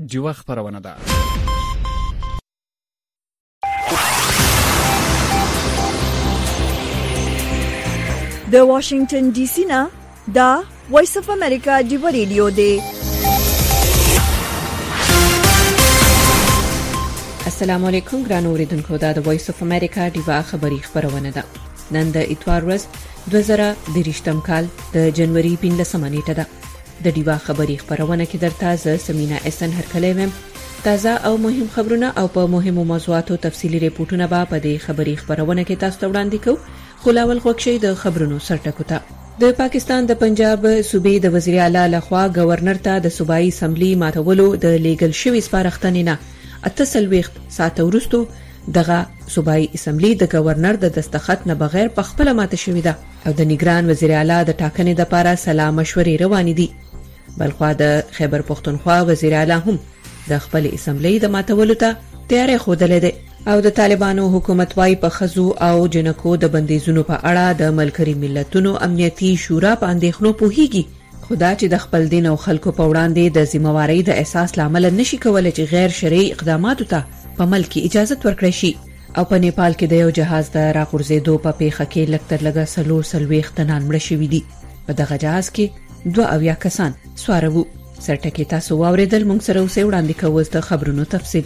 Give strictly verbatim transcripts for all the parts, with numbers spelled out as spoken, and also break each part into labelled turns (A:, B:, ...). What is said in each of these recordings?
A: جوه خبرونه ده.
B: د واشنگټن ډي سي نه دا وایس اف امریکا دی ریډیو دی.
C: السلام علیکم ګران اوریدونکو، دا د وایس اف امریکا دیوا خبری خبرونه ده. نن د اتوار ورځ دوه زره دریشتم کال د جنوري پنځلسمه نیټه ده. د دیوا خبری خبرونه کې درته ز سمینا اسن هرکلی ویم. تازه او مهم خبرونه او په مهمو موضوعاتو تفصیلی ریپورتونه به په دې خبری خبرونه کې تاسو ته وړاندې کوو. خلاول خوښي د خبرونو سرټکو ته. د پاکستان د پنجاب صوبې د وزیر اعلی لخوا گورنر ته د صوبایي اسمبلی ماتولو د لیګل شوی سپارښتنې نه اته سلويخت ساعت وروسته دغه صوبایي اسمبلی د گورنر د دستخط نه بغیر په خپل ماته شوې ده او د نگران وزیر اعلی د ټاکنې لپاره سلا مشورې روانې دي. بلخوا د خیبر پختونخوا وزیر اعلی هم د خپل اسمبلی د ماتولو ته تیاری خوده ده او د طالبانو حکومت وايي په خزو او جنکو د بندیزونو په اړه د ملګری ملتونو امنیتي شورا په اندېښنو پوهیږي. خدا چې د خپل دین او خلکو په وړاندې د ذمہواری د احساس لامل نشي کولای چې غیر شرعي اقداماتو ته په ملک اجازه ورکړي شي. او په نیپال کې د یو جهاز د راغورځېدو په پیښه کې لکتر لګا سلور سلويخ تنان مړ شوي دي. په دغه جهاز کې دوه اویا کسان سوار وو. سرټکی تاسو واوریدل، موږ سره اوسې وړاندې کوو د خبرونو تفصیل.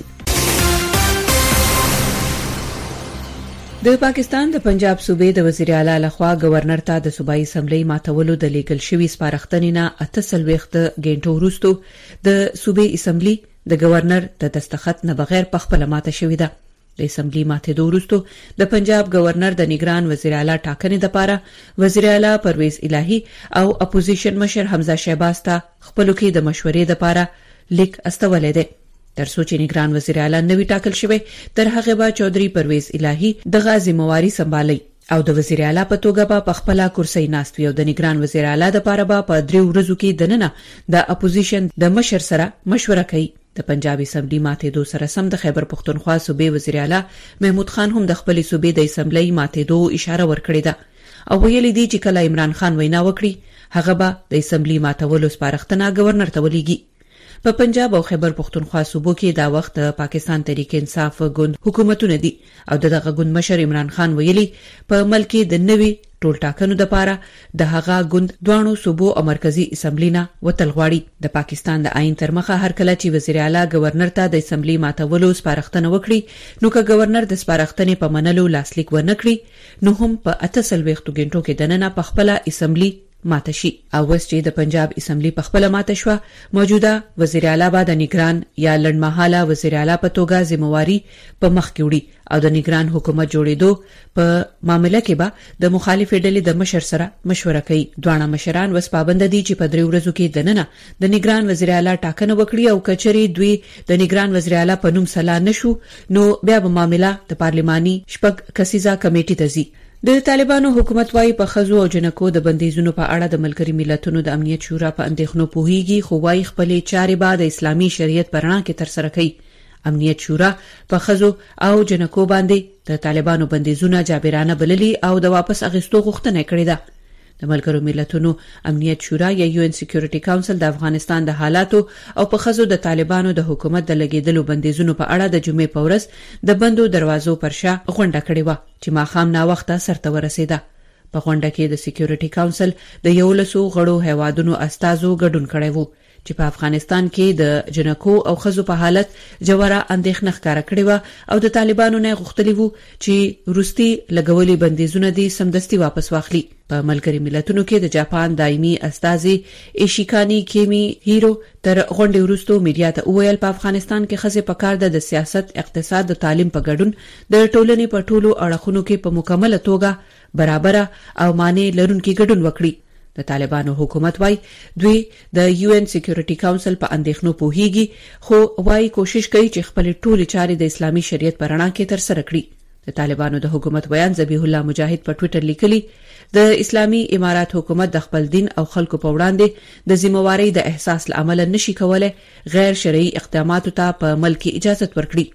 C: د پاکستان د پنجاب صوبې د وزیر اعلی لخوا گورنر ته د صوبایي اسمبلی ماتولو د لیګل شوی سپارښتنې نه اته سلويخت غنټو وروسته د صوبې اسمبلی د گورنر د دستخط نه بغیر په خپل ماته شوې ده. د اسمبلی ماته وروسته د پنجاب گورنر د نگران وزیر اعلی ټاکنې لپاره وزیر اعلی پرویز الهی او اپوزیشن مشر حمزه شهباز ته خپلو کې د مشورې لپاره لیک استولې ده. تر څو چې نگران وزیر اعلی نوی ټاکل شوی، تر هغه به چودري پرویز الهی د غازی مواري سمبالي او د وزیر اعلی په توګه به په خپل کرسي ناست وي او د نگران وزیر اعلی د لپاره به په درې ورځو کې دننه د اپوزیشن د مشر سره مشوره کوي. د پنجاب اسمبلی ماته دو سره سم د خیبر پختونخوا صوبې وزیر اعلی محمود خان هم د خپل صوبې د اسمبلی ماته دو اشاره ورکړې ده او ویلي دي چې کله عمران خان وینا وکړي هغه به د اسمبلی ماتولو سپارښتنه گورنر ته ولېږي. په پنجاب او خیبر پختونخوا صوبو کې دا وخت پاکستان تحریک انصاف ګوند حکومتونه دي او دغه ګوند مشر عمران خان ویلي په ملک کې د نوي ټول ټاکنو لپاره د هغه ګوند دوانو صوبو او مرکزی اسمبلی نه وتل غواړي. د پاکستان د آئین تر مخه هر کله چې وزیر اعلی گورنر ته د اسمبلی ماتولو سپارښتنه وکړي نو که گورنر د سپارښتنې په منلو لاسلیک ونه کړي نو هم په اته سلويخت غنټو کې دننه په خپل اسمبلی ماته شي. او وس چې د پنجاب اسمبلی په خپل ماته شو، موجوده وزیر اعلی به د نگران یا لړمحاله وزیر اعلی په توګه ذمہواری په مخ کې وړي او د نگران حکومت جوړېدو په معاملې کې به د مخالفې ډلې د مشر سره مشوره کوي. دوانه مشران وس پابند دي چې په درې ورځو کې دننه د نگران وزیر اعلی ټاکنه وکړي او کچري دوی د نگران وزیر اعلی په نوم سلا نشو نو بیا به معاملې د پارلماني شپږ کسیزه کمیټې ته ځي. د طالبانو حکومت وايي په خزو او جنکو د بندیزونو په اړه د ملګری ملتونو د امنیت شورا په اندېښنو پوهیږي، خو وايي خپل چارې به د اسلامي شریعت په رڼا کې تر سره کوي. امنیت شورا په خزو او جنکو باندې د طالبانو بندیزونه جابرانه بللي او د واپس اخیستو غوښتنه کړې ده. د ملګرو ملتونو امنیت شورا یا یو ان سکیورټي کونسل د افغانستان د حالاتو او په خزو د طالبانو د حکومت د لګیدلو بندیزونو په اړه د جمعې په ورځ د بندو دروازو پر شا غونډه کړې و چې ماښام نا وخته سرته ورسېده. په غونډه کې د سکیورټي کونسل د یولسو غړو هیوادونو استازو ګډون کړی وو چې په افغانستان کې د جنکو او خزو په حالت جوړه اندېښنه ښکاره کړې و او د طالبانو نه غوښتلی وو چې روسي لګولي بندیزونه دي سمدستي واپس واخلي. په ملګری ملتونو کې د جاپان دایمي استازي ایشیکانی کیمی هیرو تر غونډې وروسته میډیا ته وویل په افغانستان کې خزې په کار د سیاست، اقتصاد او تعلیم په ګډون د ټولنې په ټولو اړخونو کې په مکمله توګه برابر او معنی لرونکي ګډون وکړي. د طالبانو حکومت وايي دوی د یو ان سکیورټي کونسل په اندېښنو پوهیږي، خو وايي کوشش کوي چې خپل ټول چارې د اسلامي شریعت په رڼا کې تر سره کړي. د طالبانو د حکومت بیان ذبیح الله مجاهد په ټوئیټر لیکلي د اسلامي امارات حکومت د خپل دین او خلکو په وړاندې د ذمہواری د احساس لامل نشي کولای غیر شرعي اقداماتو ته په ملک اجازه ورکړي.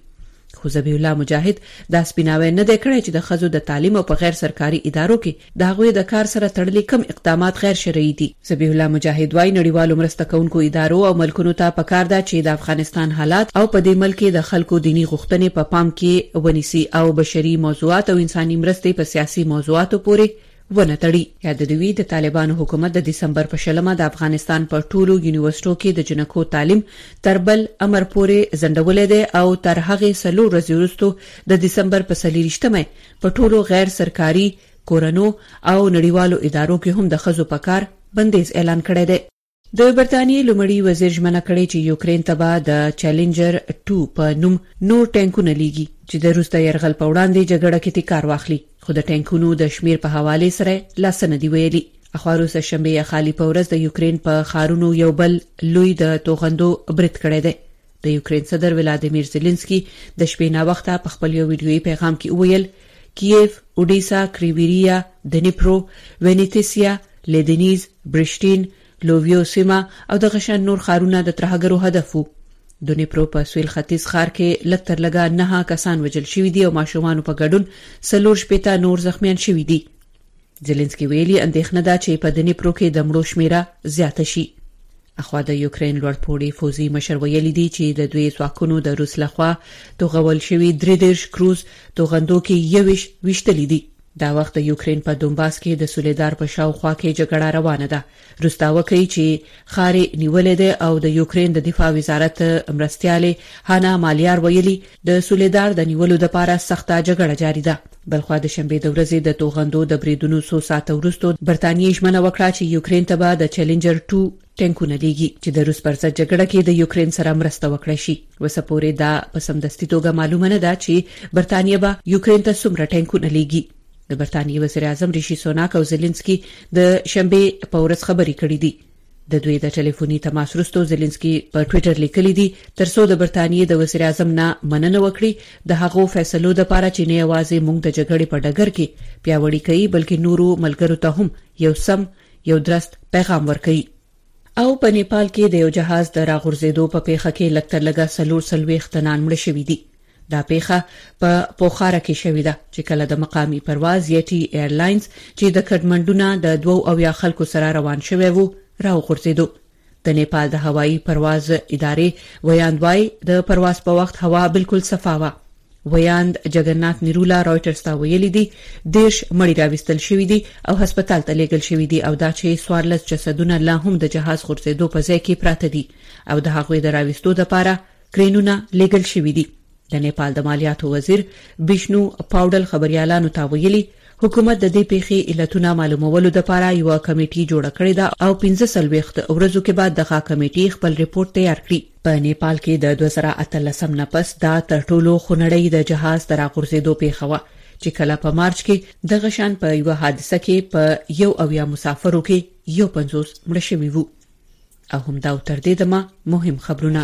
C: خو ذبیح الله مجاهد دا سپیناوی نه دی کړی چې د ښځو د تعلیم او په غیر سرکاري ادارو کې د هغوی د کار سره تړلي کم اقدامات غیر شرعي دي. ذبیح الله مجاهد وايي نړیوالو مرسته کوونکو ادارو او ملکونو ته پکار ده چې د افغانستان حالات او په دې ملک د خلکو دینی غوښتنې په پام کې ونیسي او بشري موضوعات او انساني مرستې په سیاسي موضوعاتو پورې ونه تړي. یاد دوی د طالبانو حکومت د دسمبر په شلمه د افغانستان په ټولو یونیورسيټو کې د جنکو تعلیم تر بل امر پورې ځنډولې ده او تر هغه سلو ورځې وروسته د دسمبر په څلوېښتمه په ټولو غیر سرکاري کورونو او نړیوالو ادارو کې هم د ښځو په کار بندیز اعلان کړی دی. د برتانیې لومړي وزیر ژمنه کړې چې یوکرين ته به د چیلنجر ټو په نوم نور ټانکونه لیږي چې د روس د یرغل په وړاندې جګړه کې ټیکار واخلي، خو د ټانکونو د شمیر په حواله سره لاس نه دی ویلي. اخوا روس شنبه خالی په ورځ د یوکرين په خارونو یو بل لوی د توغندو برید کړی دی. د یوکرين صدر ولادیمیر زيلنسکي د شپې نا وخته په خپل یو ویډیويي پیغام کې وویل کیف، اودیسا، کریویریا، دنیپرو، وینیتسیا، لیدنیز، برشتین، لوویو سیما او د غشن نور خارونه د ترهګرو هدف وو. دنیپرو په سویل ختیځ ښار کې لکتر لګا نه کسان وجل شوي دي او ماشومان په ګډون سلور شپېته نور زخمیان شوي دي. زيلنسکي ویلي اندېښنه ده چې په دنیپرو کې د مړو شمیره زیاته شي. اخوا د یوکرين لوړ پوړی فوزي مشر ویلي دي چې د دوی ځواکونو د روس لخوا توغول شوي درې دېرش کروز توغندو کې یوش وشتلې دي. دا وخت د یوکرين په دومباس کې د سولیدار په شاوخوا کې جګړه روانه ده. روس دعوه کوي چې خارې نیولې ده او د یوکرين د دفاع وزارت مرستياله هانا مالیار ویلي د سولیدار د نیولو لپاره سخته جګړه جاری ده. بلخو د شنبه د ورځې د توغندو د بریدونو څو ساعت وروسته برتانیې ژمنه وکړه چې یوکرين ته به د چیلنجر ټو ټانکونه لیږي چې د روس پر ضد جګړه کې د یوکرين سره مرسته وکړي شي. وسپورې دا په سمدستي توګه معلومه نه ده چې برتانیې به یوکرين ته څومره ټانکونه لیږي. د برتانیې وزیر اعظم ریشي سوناک او زيلنسکي د شنبه په ورځ خبرې کړې دي. د دوی د ټلیفوني تماس وروسته زيلنسکي په ټوئیټر لیکلي دي ترڅو د برتانیې د وزیر اعظم نه مننه وکړي د هغو فیصلو لپاره چې نه یوازې موږ د جګړې په ډګر کې پیاوړی کوي بلکې نورو ملګرو ته هم یو سم یو درست پیغام ورکړي. او په نیپال کې د یو جهاز د راغورځېدو په پیښه کې لکتر لګا سلور سلويخت نن مړ شوي دي. دا پیښه په پوخاره کې شوې ده چې کله د مقامی پرواز یټي ایرلاینز چې د کډمنډو نه د دوو او یا خلکو سره روان شوی وو راوغورځېدو. د نیپال د هوایي پرواز ادارې ویاندوای د پرواز په وخت هوا بالکل صفا وه. ویاند جګرنات نیرولا رويټرز ته ویلي دي دیش مړی راوستل شوی دي او هسپتال ته لیږل شوی دي او دا چې سوارلس جسدونه لا هم د جهاز غورځېدو په ځای کې پراته دي او د هغوی د راوستو لپاره کرینونه لیږل شوی دي. د نیپال د مالیاتو وزیر بشنو پاوډل خبريالانو ته ویلي حکومت د دې پیښې علتونه معلومولو لپاره یو کمیټي جوړه کړې ده او پنځه سلويخت ورځو کې بعد دغه کمیټي خپل ریپورت تیار کړي. په نیپال کې د دوه زره اتلسم نه پس دا تر ټولو خونړی د جهاز د راغورځېدو پیښه وه چې کله په مارچ کې د غشان په یو حادثه کې په یو اویا مسافرو کې یو پنځوس مړه شوي وو. او هم دا تر دې دمه مهم خبرونه.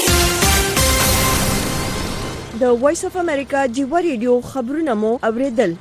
B: د وایس اف امریکا جیو ریډیو خبرونه مو اوریدل.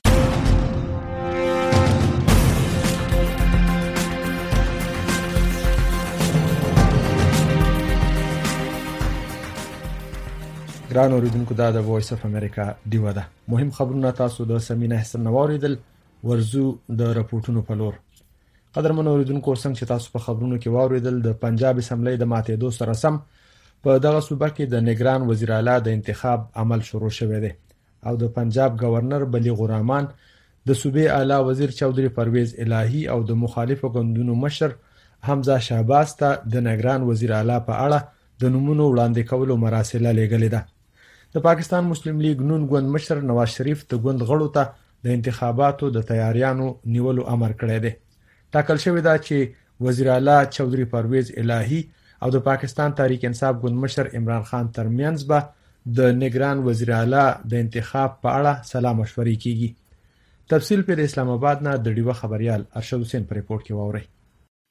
A: ګران اوریدونکو دا د وایس اف امریکا دیو ده. مهم خبرونه تاسو د سمینه حسن نواریدل ورزو د راپورټونو په لور. قدرمن اوریدونکو څنګه چې تاسو په خبرونو کې واوریدل د پنجاب اسمبلی د ماتېدو سره سم په دغه صوبه کې د نگران وزیر اعلی د انتخاب عمل شروع شوه دی او د پنجاب گورنر بلیغ الرحمن د صوبې اعلی وزیر چودري پرویز الهی او د مخالفو ګوندونو مشر حمزه شهباز ته د نگران وزیر اعلی په اړه د نومونو وړاندې کولو مراسله لېږلې ده. د پاکستان مسلم لیگ نون ګوند مشر نواز شریف د ګوند غړو ته د انتخاباتو د تیاریانو نیولو امر کړی دی. ټاکل شوی دا چې وزیر اعلی چودري پرویز الهی او د پاکستان تحریک انصاف ګوند مشر عمران خان ترمنځ به د نگران وزیر اعلی د انتخاب په اړه سلا مشورې کیږي. تفصیل پر اسلام آباد نه د ډیوه خبريال ارشد حسین پر ریپورت کې واوري.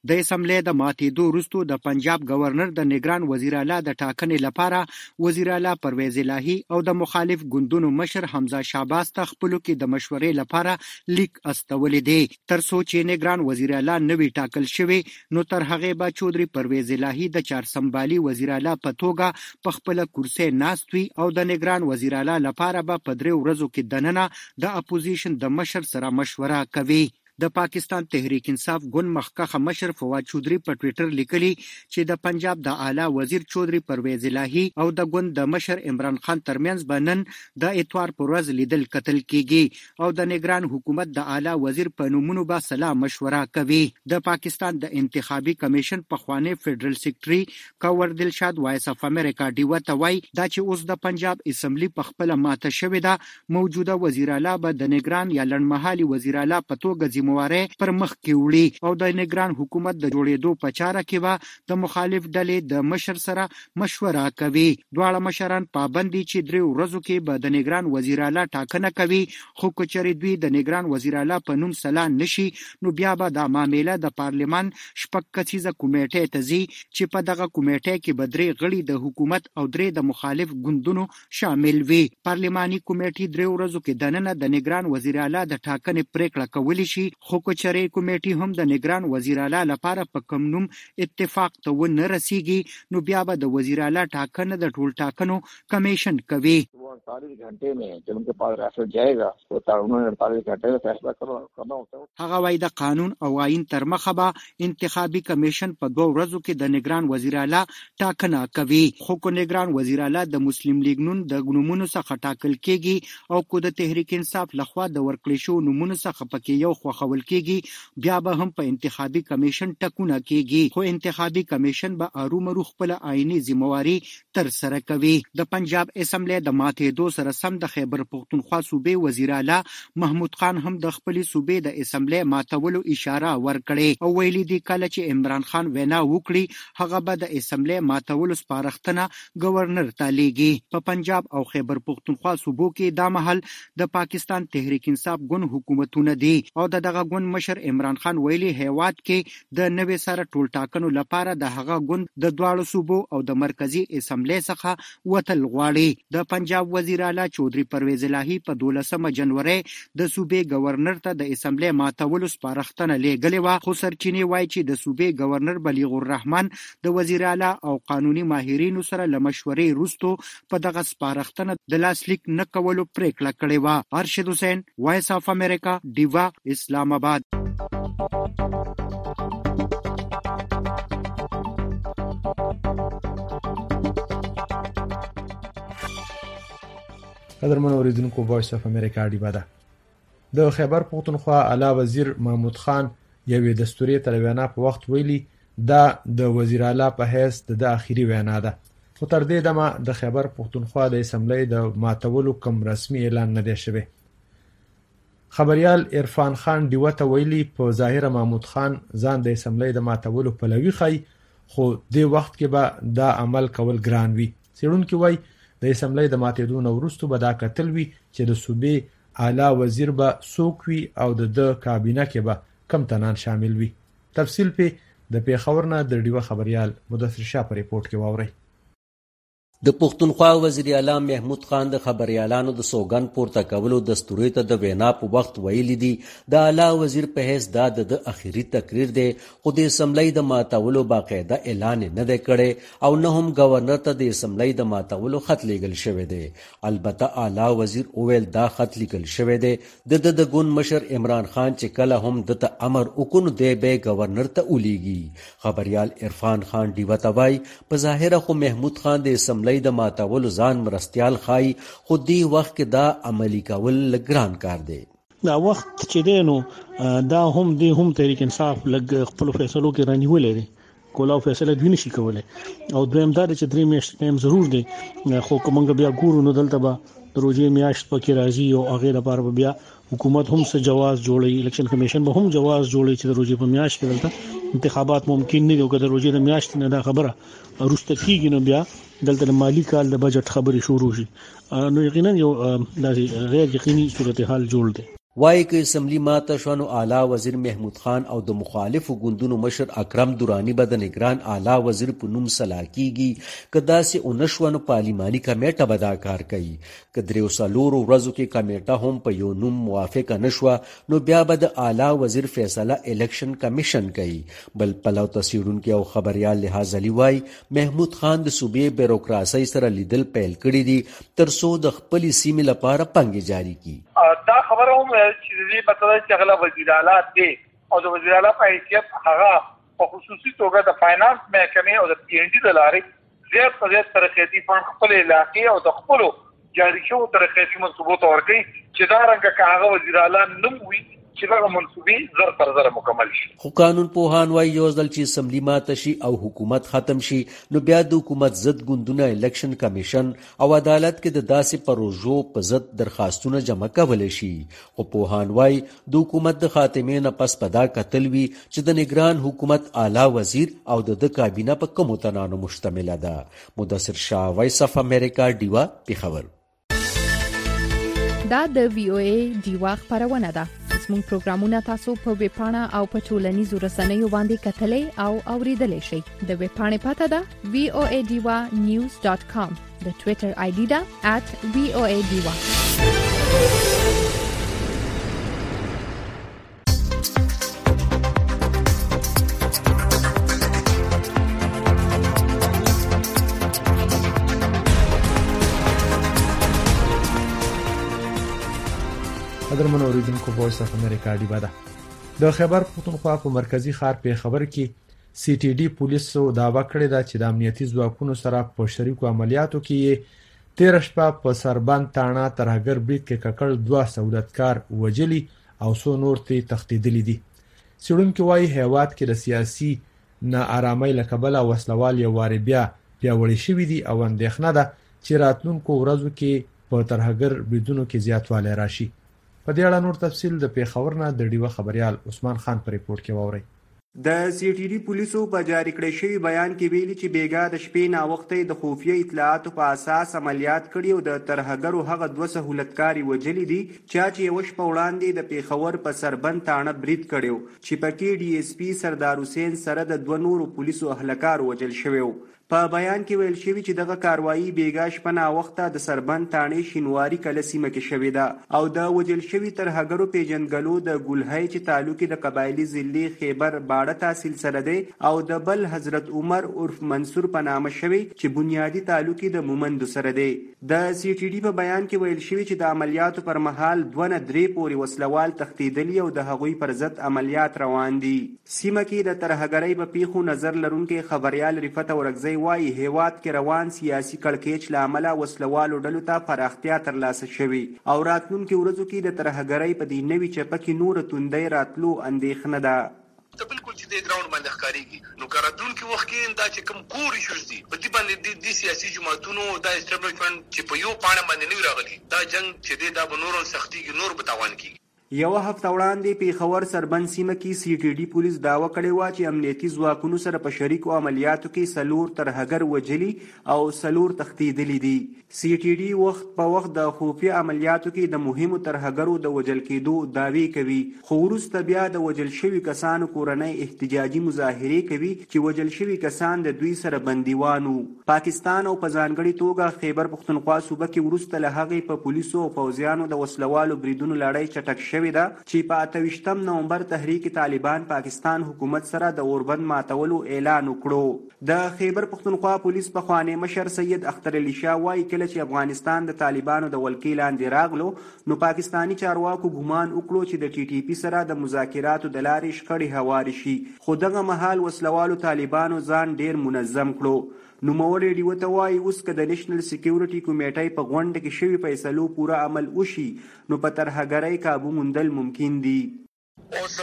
D: د اسمبلی د ماتېدو وروسته د پنجاب گورنر د نگران وزیر اعلی د ټاکنې لپاره وزیر اعلی پرویز الهی او د مخالف ګوندونو مشر حمزه شعباس ته خپلو کې د مشورې لپاره لیک استولې دی. تر څو چې نگران وزیر اعلی نوی ټاکل شوی نو تر هغه به چودري پرویز الهی د چارسمبالي وزیر اعلی په توګه په خپل کرسي ناست وي او د نگران وزیر اعلی لپاره به په درې ورځو کې دننه د اپوزیشن د مشر سره مشوره کوي. د پاکستان تحریک انصاف ګوند مخکښه مشر فواد چودري په ټوئیټر لیکلي چې د پنجاب د اعلی وزیر چودري پرویز الهی او د ګوند د مشر عمران خان ترمنځ به نن د اتوار پر ورځ لیدل کتل کیږي او د نگران حکومت د اعلی وزیر په نومونو به سلا مشوره کوي. د پاکستان د انتخابي کمیشن پخوانی فدرل سیکریټري کور دلشاد وایس اف امریکا ډیو ته وایي دا چې اوس د پنجاب اسمبلی په خپل ماته شوې ده موجوده وزیر اعلی به د نگران یا لړمحالي وزیر اعلی په توګه مواره پر مخ کې وړي او د نگران حکومت د جوړېدو په چاره کې به د مخالف ډلې د مشر سره مشوره کوي. دواړه مشران پابند دي چې درې ورځو کې به د نگران وزیر اعلی ټاکنه کوي خو کچري دوی د نگران وزیر اعلی په نوم سلا نشي نو بیا به د معاملې د پارلمان شپږ کسیزه کمیټې ته ځي چې په دغه کمیټې کې به درې غړي د حکومت او درې د مخالف ګوندونو شامل وي. پارلماني کمیټې درې ورځو کې دننه د نگران وزیر اعلی د ټاکنې پریکړه کولی شي خو کچري کمیټې هم د نگران وزیر اعلی لپاره په کم نوم اتفاق ته ونه رسیږي نو بیا به د وزیر اعلی ټاکنه د ټول ټاکنو کمیشن کوي.
E: अड़तालीस घंटे में जब उनके पास रेफरेंस जाएगा तो उन्होंने अड़तालीस घंटे में फैसला करना होता है.
D: هغه وايي د قانون او آئین تر مخه به انتخابي کمیشن په دوه ورځو کې د نگران وزیر اعلی ټاکنه کوي خو کو نگران وزیر اعلی د مسلم لیگ نون د ګنومونو څخه ټاکل کیږي او کو د تحریک انصاف لخوا د ورکړې شو نمونه څخه پکې یو خوخول کیږي بیا به هم په انتخابي کمیشن ټاکنه کیږي خو انتخابي کمیشن به ارومرو خپل آئینی ذمہواری تر سره کوي. د پنجاب اسمبلی د ماته دو سره سم د خیبر پختونخوا صوبې وزیر اعلی محمود خان هم د خپلې صوبې د اسمبلی ماتولو اشاره ورکړې او ویلي دی کله چې عمران خان وینا وکړي هغه به د اسمبلی ماتولو سپارښتنه گورنر ته لیږي. په پنجاب او خیبر پختونخوا صوبو کې دا مهال د پاکستان تحریک انصاف ګوند حکومتونه دي او د دغه ګوند مشر عمران خان ویلي هیواد کې د نوې سره ټول ټاکنو لپاره د هغه ګوند د دواړو صوبو او د مرکزی اسمبلی څخه وتل غواړي. د پنجاب وزیر اعلی چودري پرویز الهی په دولسمه جنوري د صوبې گورنر ته د اسمبلی ماتولو سپارښتنه لیږلې وه خو سرچینې وایي چې د صوبې گورنر بلیغ الرحمن د وزیر اعلی او قانوني ماهرینو سره له مشورې وروسته په دغه سپارښتنه د لاسلیک نه کولو پریکړه کړې وه. ارشد حسین وایس اف امریکا ډیوا اسلام آباد.
A: قدرمن اوریدونکو وایس اف امریکا ډیوا ده. د خیبر پختونخوا اعلی وزیر محمود خان یوې دستوري تلوینا په وخت ویلي دا د وزیر اعلی په حیث د اخیری وینا ده خو تر دې دمه د خیبر پختونخوا د اسمبلی د ماتولو کوم رسمي اعلان نه دی شوی. خبريال عرفان خان ډیو ته ویلي په ظاهر محمود خان ځان د اسمبلی د ماتولو پلوي خي خو د وخت کې به دا عمل کول ګران وي. سیړونکو وایي د اسمبلی د ماتېدو نه وروسته به دا کتل وي چې د صوبې اعلی وزیر به څوک وي او د د کابینه کې به کم تنان شامل وي. تفصیل په د پیښور نه د ډیوه خبريال مدثر شاه په ریپورت کې واورئ.
F: د پښتونخوا وزیر اعلی محمود خان د خبريالانو د سوګن پورته کولو دستوري ته د وینا په وخت ویلي دي د اعلی وزیر په حیث دا د اخیری تقریر دی خو د اسمبلی د ماتولو باقاعده اعلان نه دی کړی او نه هم گورنر ته د اسمبلی د ماتولو خط لیږل شوی دی. البته اعلی وزیر اویل دا خط لیکل شوی دی د د ګوند مشر عمران خان چې کله هم د ته امر وکړو دی به گورنر ته ولیږي. خبريال عرفان خان ډیو ته وایي په ظاهر خو محمود خان د اسمبلی د ماتولو ځان مرستيال خای خو دی وخت کې دا عملی کول لګران کار دی.
G: دا وخت چې دی نو دا هم دی هم تحریک انصاف لګ خپل فیصلو کې رانیولې دي کولاو فیصله دوی نشي کولای او دویم دا چې درې میاشتې ټایم ضرور دی خو کومنګ بیا ګورو نو دلته به د روزي میاشت پکې راځي او هغه لپاره بیا حکومت هم څه جواز جوړي الیکشن کمیشن به هم جواز جوړي چې د روزي په میاشت کې دلته انتخابات ممکن نه دي او که د روزي د میاشت نه دا خبره روسته کیږي نو بیا دلته د مالی کال د بجټ خبرې شروع شي نو یقینا یو د غیر یقیني صورتحال جوړ دی.
F: وایي کې اسمبلی ماته شونو اعلی وزیر محمود خان او د مخالفو ګوندونو مشر اکرم دورانی به د نگران اعلی وزیر په نوم سلا کیږي کدا سي اونشونو پارلیماني کمیټه به دا کار کوي کدریو سالورو ورځو کې کمیټه هم په یو نوم موافقه نشوه نو بیا به د اعلی وزیر فیصله الیکشن کمیشن کوي بل پلو تصویرونکو او خبريال لحاظ علي وای محمود خان د صوبې بیروکراسي سره لیدل پیل کړی دي تر څو د خپل سیمې لپاره پنګ جاری کړي
H: دا خبره هم چې دې پته چې هغه وزیر اعلی دی او د وزیر اعلی په حیثیت هغه په خصوصي توګه د فاینانس محکمې او د پی ان ډي د لارې زیات زیات ترقیاتي فند خپل علاقې او د خپل جاری شوو ترقیاتي منصوبو ته ورکړي چې دا رنګه هغه وزیر اعلی نوم وي چې هغه منصوبې زر تر زر مکمل شي.
F: خو قانون پوهان وايي یو ځل چې اسمبلی ماته شي او حکومت ختم شي نو بیا د حکومت ضد ګوندونه الیکشن کمیشن او عدالت کې د داسې پروژو په ضد درخواستونه جمع کول شي. خو پوهان وايي د حکومت د خاتمې نه پس پدا قتل وی چې د نگران حکومت اعلی وزیر او د کابینه په کوم تنانو مشتمل ده. مدثر شاه، وایس اف امریکا، ډیوا، پیښور.
I: دا د وی او ای ډیوا خبرونه ده. زموږ پروګرامونه تاسو په ویب پاڼه او په ټولنیزو رسنیو باندې کتلې او اوریدلای شئ. د ویب پاڼې پته ده وی او ای ډیوا نیوز ډاٹ کام. د ټوئیټر آی ډي ده ات وی او ای ډیوا.
A: قدرمن اوریدونکو، وایس اف امریکا ډیوا ده. د خیبر پختونخوا په مرکزی ښار پیښور کې سی ټي ډي پولیسو داوا کړې ده چې د امنیتي ځواکونو سره په شریکو عملیاتو کې تیر شپه په سربند تاڼه ترهګر برید کې ککړ دوه سہولتکار وجلی او څو نور ته تښتیدلي دي. څېړونکو وايي هیواد کې د سیاسي ناارامۍ له کبله وسلوال یو واري بیا پیاوړي شوي دي او اندېښنه ده چې راتلونکو ورځو کې په ترهګر بریدونو کې زیاتوالی راشي. په دې اړه نور تفصیل د پیښور نه د ډیوه خبريال عثمان خان په ریپورت کې واوري.
J: د سی ټي ډي پولیسو په جاری کړی شوی بیان کې ویلي چې بیګا د شپې نا وخت د خفیه اطلاعاتو په اساس عملیات کړي او د ترهګرو هغه دوه سہولتکاري وجلي دي چې یو شپه وړاندې د پیښور په سربند تاڼه برید کړو چې پکې ډي اس پی سردار حسین سره د دوه نورو پولیسو اهلکار وجل شوی. په بیان کې ویل شوی چې دغه کاروایی بیګا شپه نا وخت د سربند تاڼې شینواری کله سیمه کې شوی ده او د وجل شوی ترهګرو پیژنګلو د ګلهای چې تعلق د قبایلی ضلع خیبر باړه تحصیل سره دی او د بل حضرت عمر عرف منصور په نامه شوی چې بنیادی تعلق د مومند سره دی. د سی ټي ډي په بیان کې ویل شوی چې د عملیاتو پر مهال دوه نه درې پورې وسلوال تښتیدلي او د هغوی پر ضد عملیات روان دي. سیمه کې د ترهګرۍ په پیښو نظر لرونکي خبريال رفعت اورګزی وايي هیواد کې روان سیاسي کړکېچ له امله وسلوالو ډلو ته پراختیا ترلاسه شوې او راتلونکي ورځو کې د ترهګرۍ په دې نوي چپه کې نور توندۍ راتلو اندېښنه ده.
K: ته بالکل چې د ګراوند باندې ښکاریږي نو کاراتونکو وخت کې دا چې کوم کور ایشوز دي په دې باندې د سیاسي جماعتونو د اسټابلیشمنت چې په یو پاڼه باندې نه راغلي دا جنگ چې د بنورو سختي کې نور بتاوان کی.
J: یو هفته وړاندې پیښور سربند سیمه کې سی ټي ډي پولیس داوا کړې و چې امنیتي ځواکونو سره په شریکو عملیاتو کې سلور ترهګر وجلي او سلور تښتیدلي دي. سی ټي ډي وخت په وخت د خفیه عملیاتو کې د مهمو ترهګرو د وجل کېدو داوی کوي خو وروسته بیا د وجل شوي کسانو کورنۍ احتجاجي مظاهرې کوي چې وجل شوي کسان د دوی سره بندیوانو. پاکستان او په ځانګړي توګه خیبر پختونخوا صوبه کې وروسته له هغې په پولیسو او پوځیانو د وسلوالو بریدونو لړۍ چټک شوې ده چې په اته ویشتم نومبر تحریک طالبان پاکستان حکومت سره د اوربند ماتولو اعلان وکړو. د خیبر پختونخوا پولیس په خوانی مشر سید اختر علي شاه وايي کله چې افغانستان د طالبانو د ولکې لاندې راغلو نو پاکستانی چارواکو ګمان وکړو چې د ټي ټي پی سره د مذاکراتو د لارې شخړې هواري شي خو دغه مهال وسلوالو طالبانو ځان ډیر منظم کړو. نوموړی ډیوه ته وایي اوس که د نیشنل سکیورټي کمیټې په غونډه کې شوي فیصلو پوره عمل وشي نو په ترهګرۍ کابو موندل ممکن دي.
K: اوس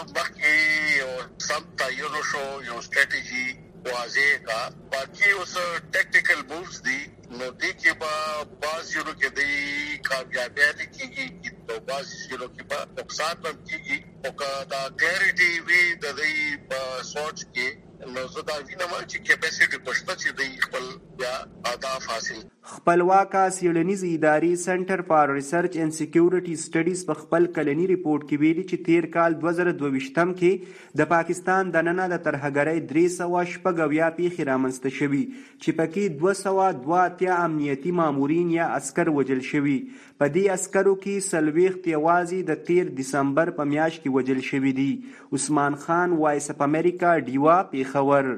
K: باقي یو سم تایید شو یو سټریټیجي واضح کا باقي اوس ټیکټیکل مووز دي نو دې کې به باز یو کې دی کامیابی کیږي او باز یو کې به نقصان هم کیږي او کا دا کلیریټي وی د دې په سوچ کې نو زه دا وینم چې کیپاسټي پښته چې د خپل یا اهداف حاصل.
J: خپلواکه څېړنیزې ادارې سنټر فار ریسرچ اینډ سیکیورټي سټډیز په خپل کلني ریپورت کې ویلي چې تیر کال دوه زره دوه ویشتم کې د پاکستان دننه د ترهګرۍ درې سوه شپږ اویا پیښې رامنځته شوي چې پکې دوه سوه دوه اتیا امنیتي مامورین یا عسکر وژل شوي. په دې عسکرو کې څلوېښت یوازې د تیر دسمبر په میاشت کې وژل شوي دي. عثمان خان، وایس اف امریکا، ډیوا، پیښور.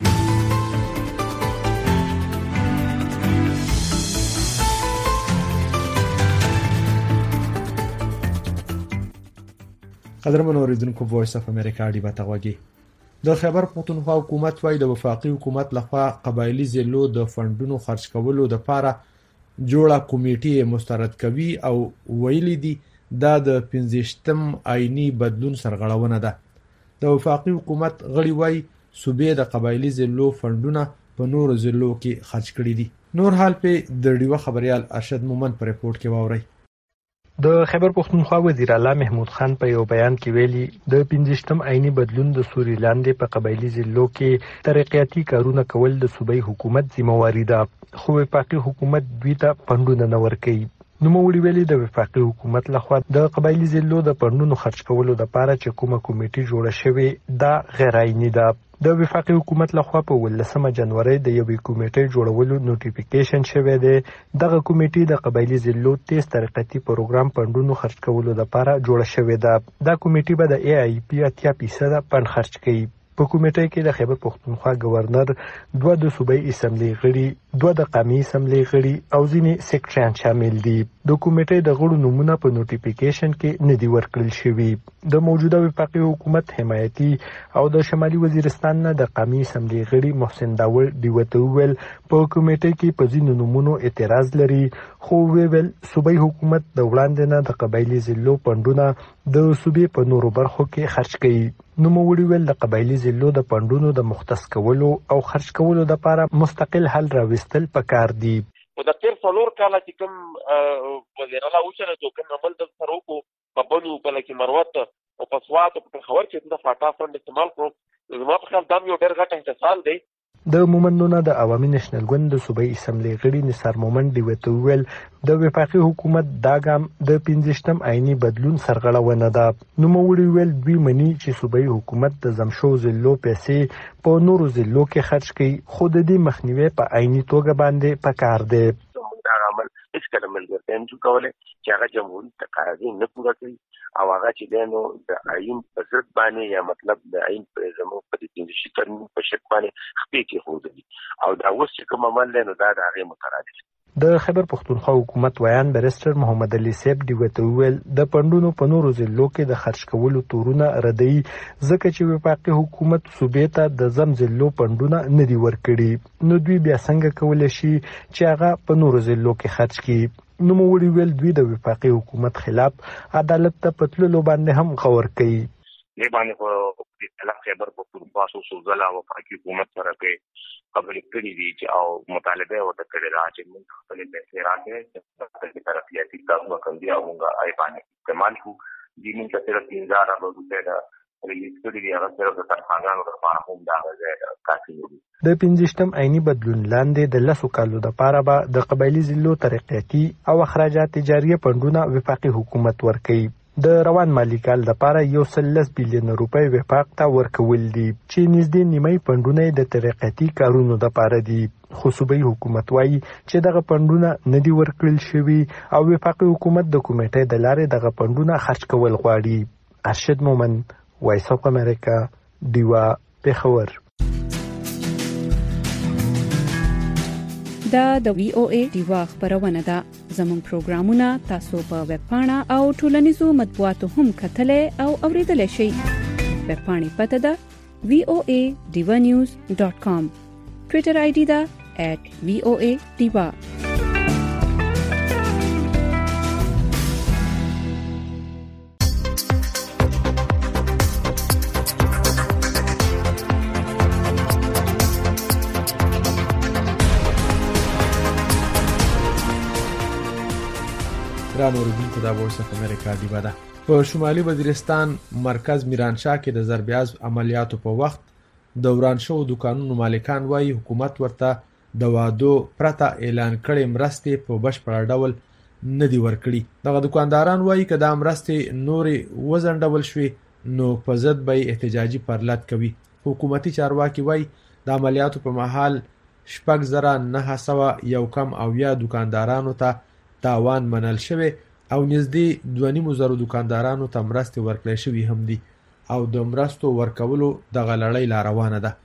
A: قدرمن اوریدونکو، وایس اف امریکا ډیوا ته غوږی. د خیبر پښتونخوا حکومت وايي د وفاقي حکومت لخوا قبایلی ضلعو د فندونو خرج کولو لپاره جوړه کمیټه مسترد کوي او ویلي دي دا د پنځشتم آئینی بدلون سرغړونه ده. د وفاقي حکومت غړي وايي صوبې د قبایلی ضلعو فندونه په نورو ضلعو کې خرج کړي دي. نور حال په د ډیوا خبريال ارشد مومن په ریپورت کې واوري.
L: د خیبر پښتونخوا وزیر اعلی محمود خان په یو بیان کې ویلي د پنځشتم آئینی بدلون د سوري لاندې په قبایلی ضلعو کې ترقیاتي کارونه کول د صوبایي حکومت ذمہواری ده، خو وفاقي حکومت دوی ته فندونه نه ورکوي. نوموړي ویلي د وفاقي حکومت لخوا د قبایلی ضلعو د فندونو خرج کولو لپاره چې کومه کمیټه جوړه شوې دا غیر عیني ده. د وفاقي حکومت لخوا په ولسمه جنوري د یوې کمیټې جوړولو نوټیفیکیشن شوی دی. دغه کمیټې د قبایلی ضلعو تیز ترقیاتي پروګرام فندونو خرج کولو لپاره جوړه شوې ده. دا کمیټې به د ای آی پی اتیا فیصد فند خرج کوي. په کمیټې کې د خیبر پښتونخوا گورنر، دوه د صوبایي اسمبلی غړي، دوه د قومي اسمبلی غړي او ځینې سیکریټریان شامل دي. د کمیټې د غړو نومونه په نوټیفیکیشن کې نه دي ورکړل شوي. د موجوده وفاقي حکومت حمایتي او د شمالي وزیرستان نه د قومي اسمبلی غړي محسن داور ډیوه ته وویل په کمیټې کې په ځینو نومونو اعتراض لري، خو ویل صوبایي حکومت د وړاندې نه د قبایلی ضلعو فندونه د صوبې په نورو برخو کې خرج کوي. نوموړي ویل د قبایلی ضلعو د فندونو د مختص کولو او خرج کولو لپاره مستقل حل راوستل پکار دي.
M: او د تیر څلور کاله چې کوم وزیر اعلی وشره کوم عمل د سروکو په بنو په لکه مروت او په سوات او په خبر چې د فاټا فند استعمال کړو، زما په خیال دا یو ډېر غټ احتساب دی.
L: د مومندونه د عوامي نېشنل ګوند د صوبایي اسمبلی غړي نثار مومند ډیوه ته وویل د وفاقي حکومت دا ګام د پنځشتم آئینی بدلون سرغړونه ده. نوموړي ویل دوی مني چې صوبایي حکومت د زمشو ضلعو پیسې په نورو ضلعو کې خرج کوي، خو د دې مخنیوي په آئینی توګه باندې پکار دی.
M: دا عمل هیڅ کله ملګرتیا نشو کولی چې هغه جمهوري تقاضا نه پوره کوي او هغه چې دینو د آئین په ضد باندې یا مطلب د آئین په زمو په دې کې شي ترمن په شک باندې خپې کې خو دي او دا اوس چې کوم عمل له نو دا د هغه مترادف.
L: د خیبر پښتونخوا حکومت ویان بیرستر محمد علي صاحب ډیوه ته وویل د فندونو په نورو ضلعو کې د خرج کولو تورونه ردی ځکه چې وفاقي حکومت صوبې ته د زم ضلعو فندونه نه دي ورکړي، نو دوی بیا څنګه کولای شي چې هغه په نورو ضلعو کې خرج کړي. نوموړي ویل دوی د وفاقي حکومت خلاف عدالت ته پتللو باندې هم غور کوي.
M: نه باندې په اطلاع خبر پښتونخوا سو سوزلا او وفاقي حکومت سره کې خبرې کړې دي چې او مطالبه ورته کړې ده چې موږ خپل پیسې راکړي چې په ترقیاتي کارونه کوي او موږ آی باندې استعمال کوو. د موږ ته صرف انځار او روپیه ریلیز کړي دي، هغه صرف د ترخانانو لپاره هم دا غوښتل کافي دي.
L: د پنځشتم آئینی بدلون لاندې د لسو کالو لپاره به د قبایلی ضلعو ترقیاتي او اخراجات جاریه فندونه وفاقي حکومت ورکوي. د روان مالی کال لپاره یو سل لس بیلیون روپۍ وفاق ته ورکول دي چې نږدې نیمه فندونه د ترقیاتي کارونو لپاره دي، خو صوبایي حکومت وايي چې دغه فندونه نه دي ورکړل شوي او وفاقي حکومت د کمیټې د لارې دغه فندونه خرج کول غواړي. ارشد مومن، وایس اف امریکا، ډیوا، پیښور.
C: دا د وی او ای ډیوا خبرونه ده. زموږ پروګرامونه تاسو په ویب پاڼه او ټولنیزو مطبوعاتو هم کتلای او اوریدلای شئ. ویب پاڼې پته ده وی او ای ډیوا نیوز ډاٹ کام. ټویټر آی ډي ده ایٹ وی او ای ډیوا.
A: ګران اوریدونکو، دا وایس اف امریکا ډیوا ده. په شمالي وزیرستان مرکز میرانشاه کې د ضرب عزم عملیاتو په وخت د وران شو دکانونو مالکان وايي حکومت ورته د وادو پرته اعلان کړي مرستې په بشپړ ډول نه دی ورکړي. دغه دکانداران وایي که دا مرستې نورې وځنډول شوي نو په ضد به احتجاجي پرلط کوي. حکومتي چارواکي وایي د عملیاتو په مهال شپږ زره نهه سوه یو کم اویا دکاندارانو ته تاوان منل شوی او نږدې دوه نیمو زرو دکاندارانو ته مرستې ورکړل شوي هم دي او د مرستو ورکولو دغه لړۍ لا روانه ده.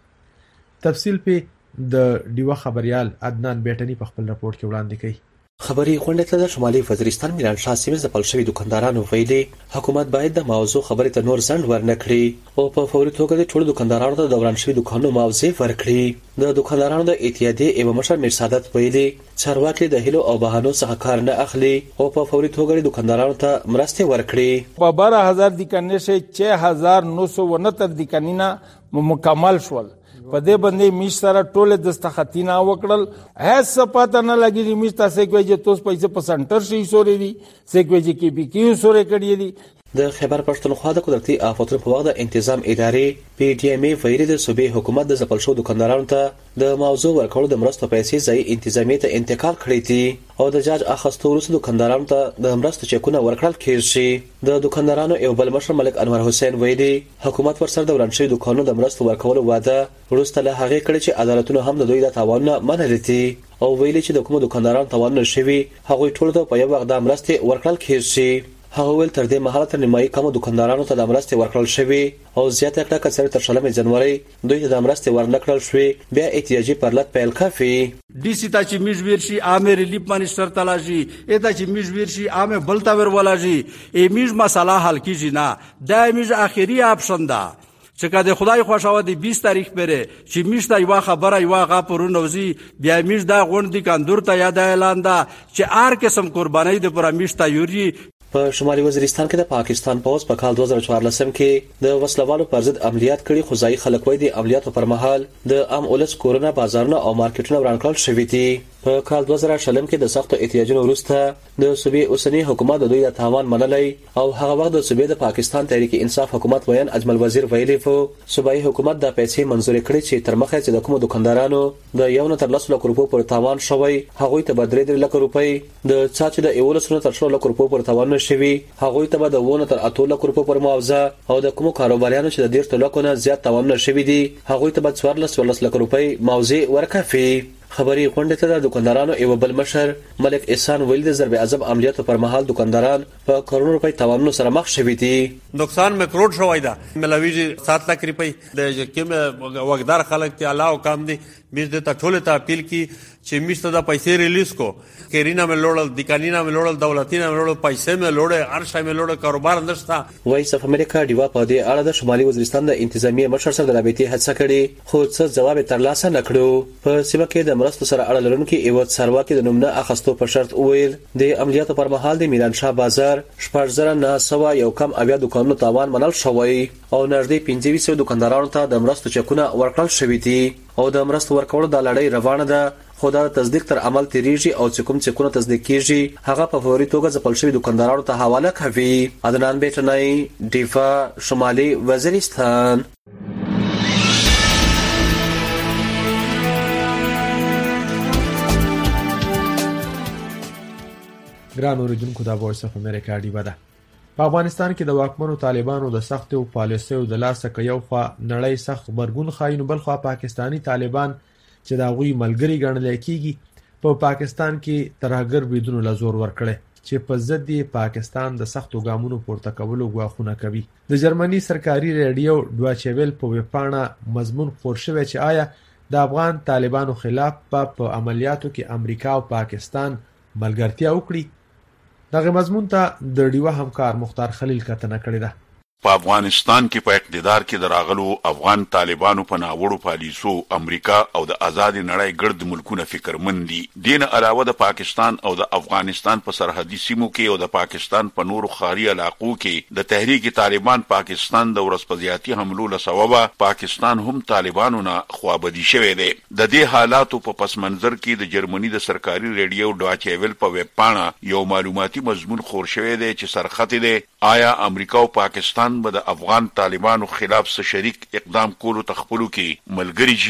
A: تفصیل په د ډیوه خبریال عدنان بیټنی په خپل راپور کې وړاندې کوي.
N: خبري غونډه د شمالي وزیرستان میران شاه سیمه د پل شوی دکاندارانو ویلي حکومت باید د موضوع خبرې ته نور ځنډ ورنکړي او په فوري توګه د ټولو دکاندارانو ته د دوران شوی دکانونو معاوضه ورکړي. د دکاندارانو د اتحادیې ایو مشر میر سعادت ویلي چارواکي د هلو او بهانو څخه کار نه اخلي او په فوري توګه دکاندارانو ته مرستې ورکړي.
O: په بارہ هزار دکانې شه چھ هزار نو سو انہتر دکانینا مکمل شول. په دې باندې میش سره ټوله دستخطینا وکړل. هیڅ پته نه لګی میش تاسو کوی چې توس پیسې په سنټر شي سوري دي سې کوی چې کې پی کیو سوري کړی دي.
N: د خیبر پښتونخوا د قدرتي آفاتونو په وخت د تنظیم ادارې پی ډی ام ای ویلي د صوبې حکومت د ځپل شو دکاندارانو ته د موضوع ورکړو د مرستو پیسې ځای انتظامی ته انتقال کړی دي او د جاج اخستو وروسته دکاندارانو ته د مرستو چکونه ورکړل کیږي. د دکاندارانو یو بل مشر ملک انور حسین ویلي حکومت ورسره د ورانشي دکانونو د مرستو ورکولو وعده وروسته له هغه کړي چې عدالتونه هم د دوی د تاوان منل دي او ویلي چې د کوم دکاندارانو تاوان شوی هغه ټول ته په یو وخت د مرستې ورکړل کیږي. هغه ول تر دې مهاله تر نیمایي کم دکاندارانو ته د مرستې ورکړل شوی او زیاته کړه کچره تر شلمې جنوري دوی ته د مرستې ورنکړل شوی بیا احتیاجي پرلط پیل کافي.
P: डी सी ता ची मिज वीरशी आमे रिलीफ मिनिस्टर तलाजी एता ची मिज वीरशी आमे बलता वर वलाजी ए मिज मसला हल की जिना دا मिज आखिरी option دا چې د خدای خوشاوه دی بیست تاریخ پره چې میشته یو خبره یو غا پرونوزی بیا میش دا غونډی کاندور ته یاد اعلان دا چې ار قسم قربانای د پر میشته یوري.
N: په شمالي وزیرستان کې د پاکستان پوز په کال دوه زره څوارلسم کې د وسلوالو پر ضد عملیات کړي خو ځای خلک وای دي عملیاتو پر مهال د عام ولس کورونه بازارونه او مارکیټونه ورانکړل شوي دي. په کال دوه زره شلم کې د سختو احتیاجونو وروسته د صوبې اوسنی حکومت د دوی د تاوان منلای او هغه وخت د صوبې د پاکستان تحریک انصاف حکومت ویان اجمل وزیر ویلي وو صوبایي حکومت د پیسې منزور کړي چې تر مخه چې د کوم دکاندارانو د یو نه تر لس لک روپو پر تاوان شوی هغه ته بدرې درې لک روپۍ د چاچ د یو لس نه تر شل لک روپو پر تاوان شوی هغه ته به د ونه تر اته لک روپو پر معاوضه او د کوم کاروباریانو چې د ډیر لکونه زیات تاوان شوی دي هغه ته به څوارلس لک روپۍ معاوضه ورکړي. خبري غونډه ته د دکاندارانو یو بل مشر ملک احسان ویل د ضرب اعظم عملیاتو پر مهال دکانداران په کروڑو روپۍ تاوانونو سره مخ شوي دي.
P: نقصان میں کروڑ شوی دا ملاویږي سات لک روپۍ د کوم وګدار خلک ته علاوه کم دي میز د ټوله ته اپیل کی چې میشته د پیسې ریلیز کو کیرینا میں لوړل دکانینا میں لوړل دولتینا میں لوړل پیسې میں لوړل هر شای میں لوړل کاروبار نشتا.
N: وایس اف امریکا ډیوا په دې اړه د شمالي وزیرستان د انتظامی مشر سره د رابطې هڅه کړې خو څه جواب ترلاسه نکړو. په سیمه کې د مرستو سره اړه لرونکي ایوت سرواکي د نومنه اخستو په شرط وویل د عملیاتو پر مهال د میران شاه بازار شپږ زره نه سوه یو کم اویا دکانونو تاوان منل شوی او نږدې پنځه ویشت دکاندارانو ته د مرستو چکونه ورکړل شوي دي او د مرستو ورکولو د لړۍ روانه ده خو دا تصدیق تر عمل تیریږي او چې کوم چکونه تصدیق کیږي هغه په فوري توګه ځپل شوي دکاندارانو ته حواله کوي. عدنان بیٹنای ډیفا شمالي وزیرستان.
A: ګران اوریدونکو دا وایس اف امریکا ډیوه ده. په افغانستان کې د واکمنو طالبانو د سختو پالیسیو د لاسه کې یو خوا نړۍ سخت غبرګون ښایي نو بل خوا پاکستانی طالبان چې دا غوي ملګری ګڼل کېږي په پاکستان کې ترهګر بریدونو له زور ورکړي چې په ضد پاکستان د سختو ګامونو پورته کولو غواخونه کوي. د جرمني سرکاري رادیو ډوچه ویل په ویبپاڼه مضمون خور شوی چې آیا د افغان طالبانو خلاف په عملیاتو کې امریکا او پاکستان ملګرتیا وکړي. دغه مضمون ته د ډیوه همکار مختار خلیل کتنه کړې ده.
Q: په افغانستان کې په اقتدار کې دراغلو افغان طالبانو په ناوړو پالیسو امریکا او د آزاد نړۍ ګرد ملکونه فکرمند دي. دین علاوه د پاکستان او د افغانستان په سرحدي سیمو کې او د پاکستان په نورو خاري علاقو کې د تحریک طالبان پاکستان د ورسپزیاتی حملو له سببه پاکستان هم طالبانو نه خوابدي شوی دی. د دې حالاتو په پس منظر کې د جرمني د سرکاري رادیو ډوچه ویل په ویب پاڼه یو معلوماتي مضمون خور شوی دی چې سرخط دی آیا امریکا او پاکستان به د افغان طالبانو خلاف څه شریک اقدام کولو تخپلو کې ملګری شي.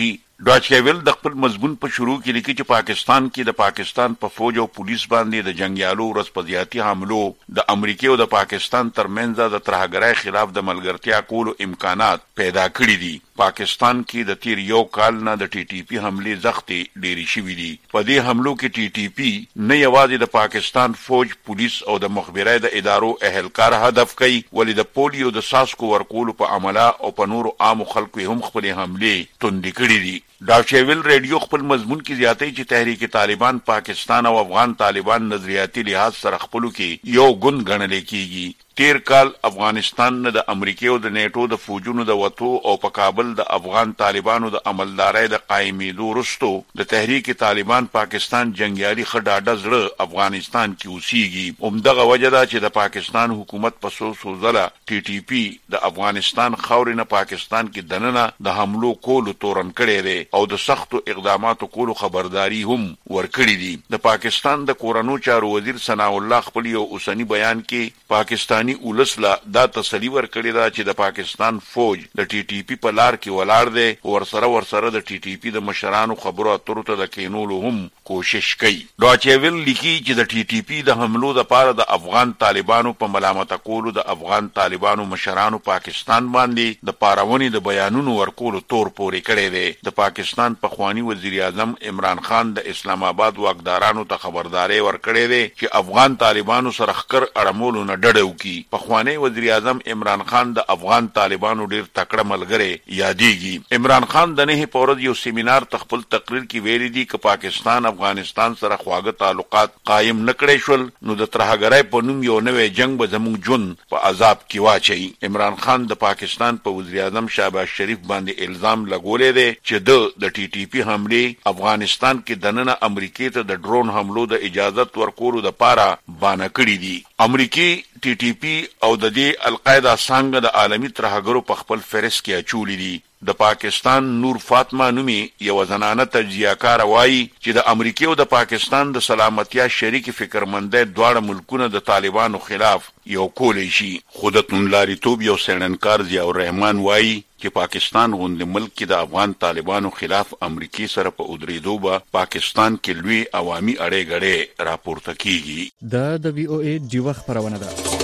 Q: ډاچویل د خپل مضمون په شروع کې لیکي چې پاکستان کې د پاکستان په فوج او پولیس باندې د جنگیالو ورسپدياتي حملو د امریکا او د پاکستان ترمنځ د ترهګرۍ خلاف د ملګرتیا کولو امکانات پیدا کړي دي. پاکستان کې د تیر یو کال نه د ټي ټي پی حمله زغتې ډېری شوې دي. په دې حملو کې ټي ټي پی نه یوازې د پاکستان فوج، پولیس او د مخبري د ادارو اهلکار هدف کوي، ولې د پولیو د ساسکو ورکولو په عمله او په نورو عام خلکو هم خپل حمله توندې کړې دي. ډاچویل ریډیو خپل مضمون کې زیاتې چې تحریک طالبان پاکستان او افغان طالبان نظریاتي لحاظ سره خپلو کې یو ګوند ګڼل کېږي. تیر کال افغانستان نه د امریکا او د نیټو د فوجونو د وټو او په کابل د افغان طالبانو د عملدارۍ د قائمېدو وروسته د تحریک طالبان پاکستان جنگیالي خډاډه زړه افغانستان کې اوسېږي. همدغه وجه ده چې د پاکستان حکومت په څو څو ځله ټي ټي پی د افغانستان خاورې نه پاکستان کې دننه د حملو کولو تورن کړی دی او د سختو اقداماتو کولو خبرداري هم ورکړي دي. د پاکستان د کورنو چارو وزیر ثناء الله خپل یو اوسنی بیان کې پاکستان اولسلا دا تسلی ورکړی دا چې د پاکستان فوج د ټي ټي پی په لار کې ولاړ دی، ورسره ورسره د ټي ټي پی د مشرانو خبرو اترو ته د کینولو هم کوشش کوي. ډاچویل لیکي چې د ټي ټي پی د حملو د پاره د افغان طالبانو په ملامت کولو د افغان طالبانو مشرانو پاکستان باندې د پاراونی د بیانونو ورکولو تور پورې کړی دی. د پاکستان پخوانی وزیر اعظم عمران خان د اسلام آباد واکدارانو ته خبرداري ورکړی دی چې افغان طالبانو سره خکر اړمولو نه ډډه وکړي. پخوانی وزیر اعظم عمران خان د افغان طالبانو ډیر تکړه ملګری یادېږي. عمران خان د نه په ورځ یو سیمینار تخپل تقریر کې ویلي دي چې پاکستان افغانستان سره خواږه تعلقات قائم نکړي شول نو د ترهګرۍ په نوم یو نوې جنگ به زموږ ژوند په عذاب کې واچي. عمران خان د پاکستان په وزیر اعظم شهباز شریف باندې الزام لګولې دی چې د د ټي ټي پی حمله افغانستان کې دننه امریکا ته د ډرون حملو د اجازت ورکولو د پاره بانه کړی دي. امریکای ټي ټي پی او د دې القاعده څنګه د عالمي ترهګرو په خپل فهرست کې اچولې دي. د پاکستان نور فاطمه نومي یو زنانه تجزیه‌کار وایي چې د امریکا او د پاکستان د سلامتیا شریک فکرمندۍ دواړه ملکونه د طالبانو خلاف یو کولی شي. خودتون لاریتوب یو سړنکار ضیاء الرحمن وایي چې پاکستان غوندې ملک کې د افغان طالبانو خلاف امریکای سره په ودرېدو به پاکستان کې لوی عوامي اړې غړې راپورته کیږي.
R: دا د وی او ای ډیوه خبرونه ده.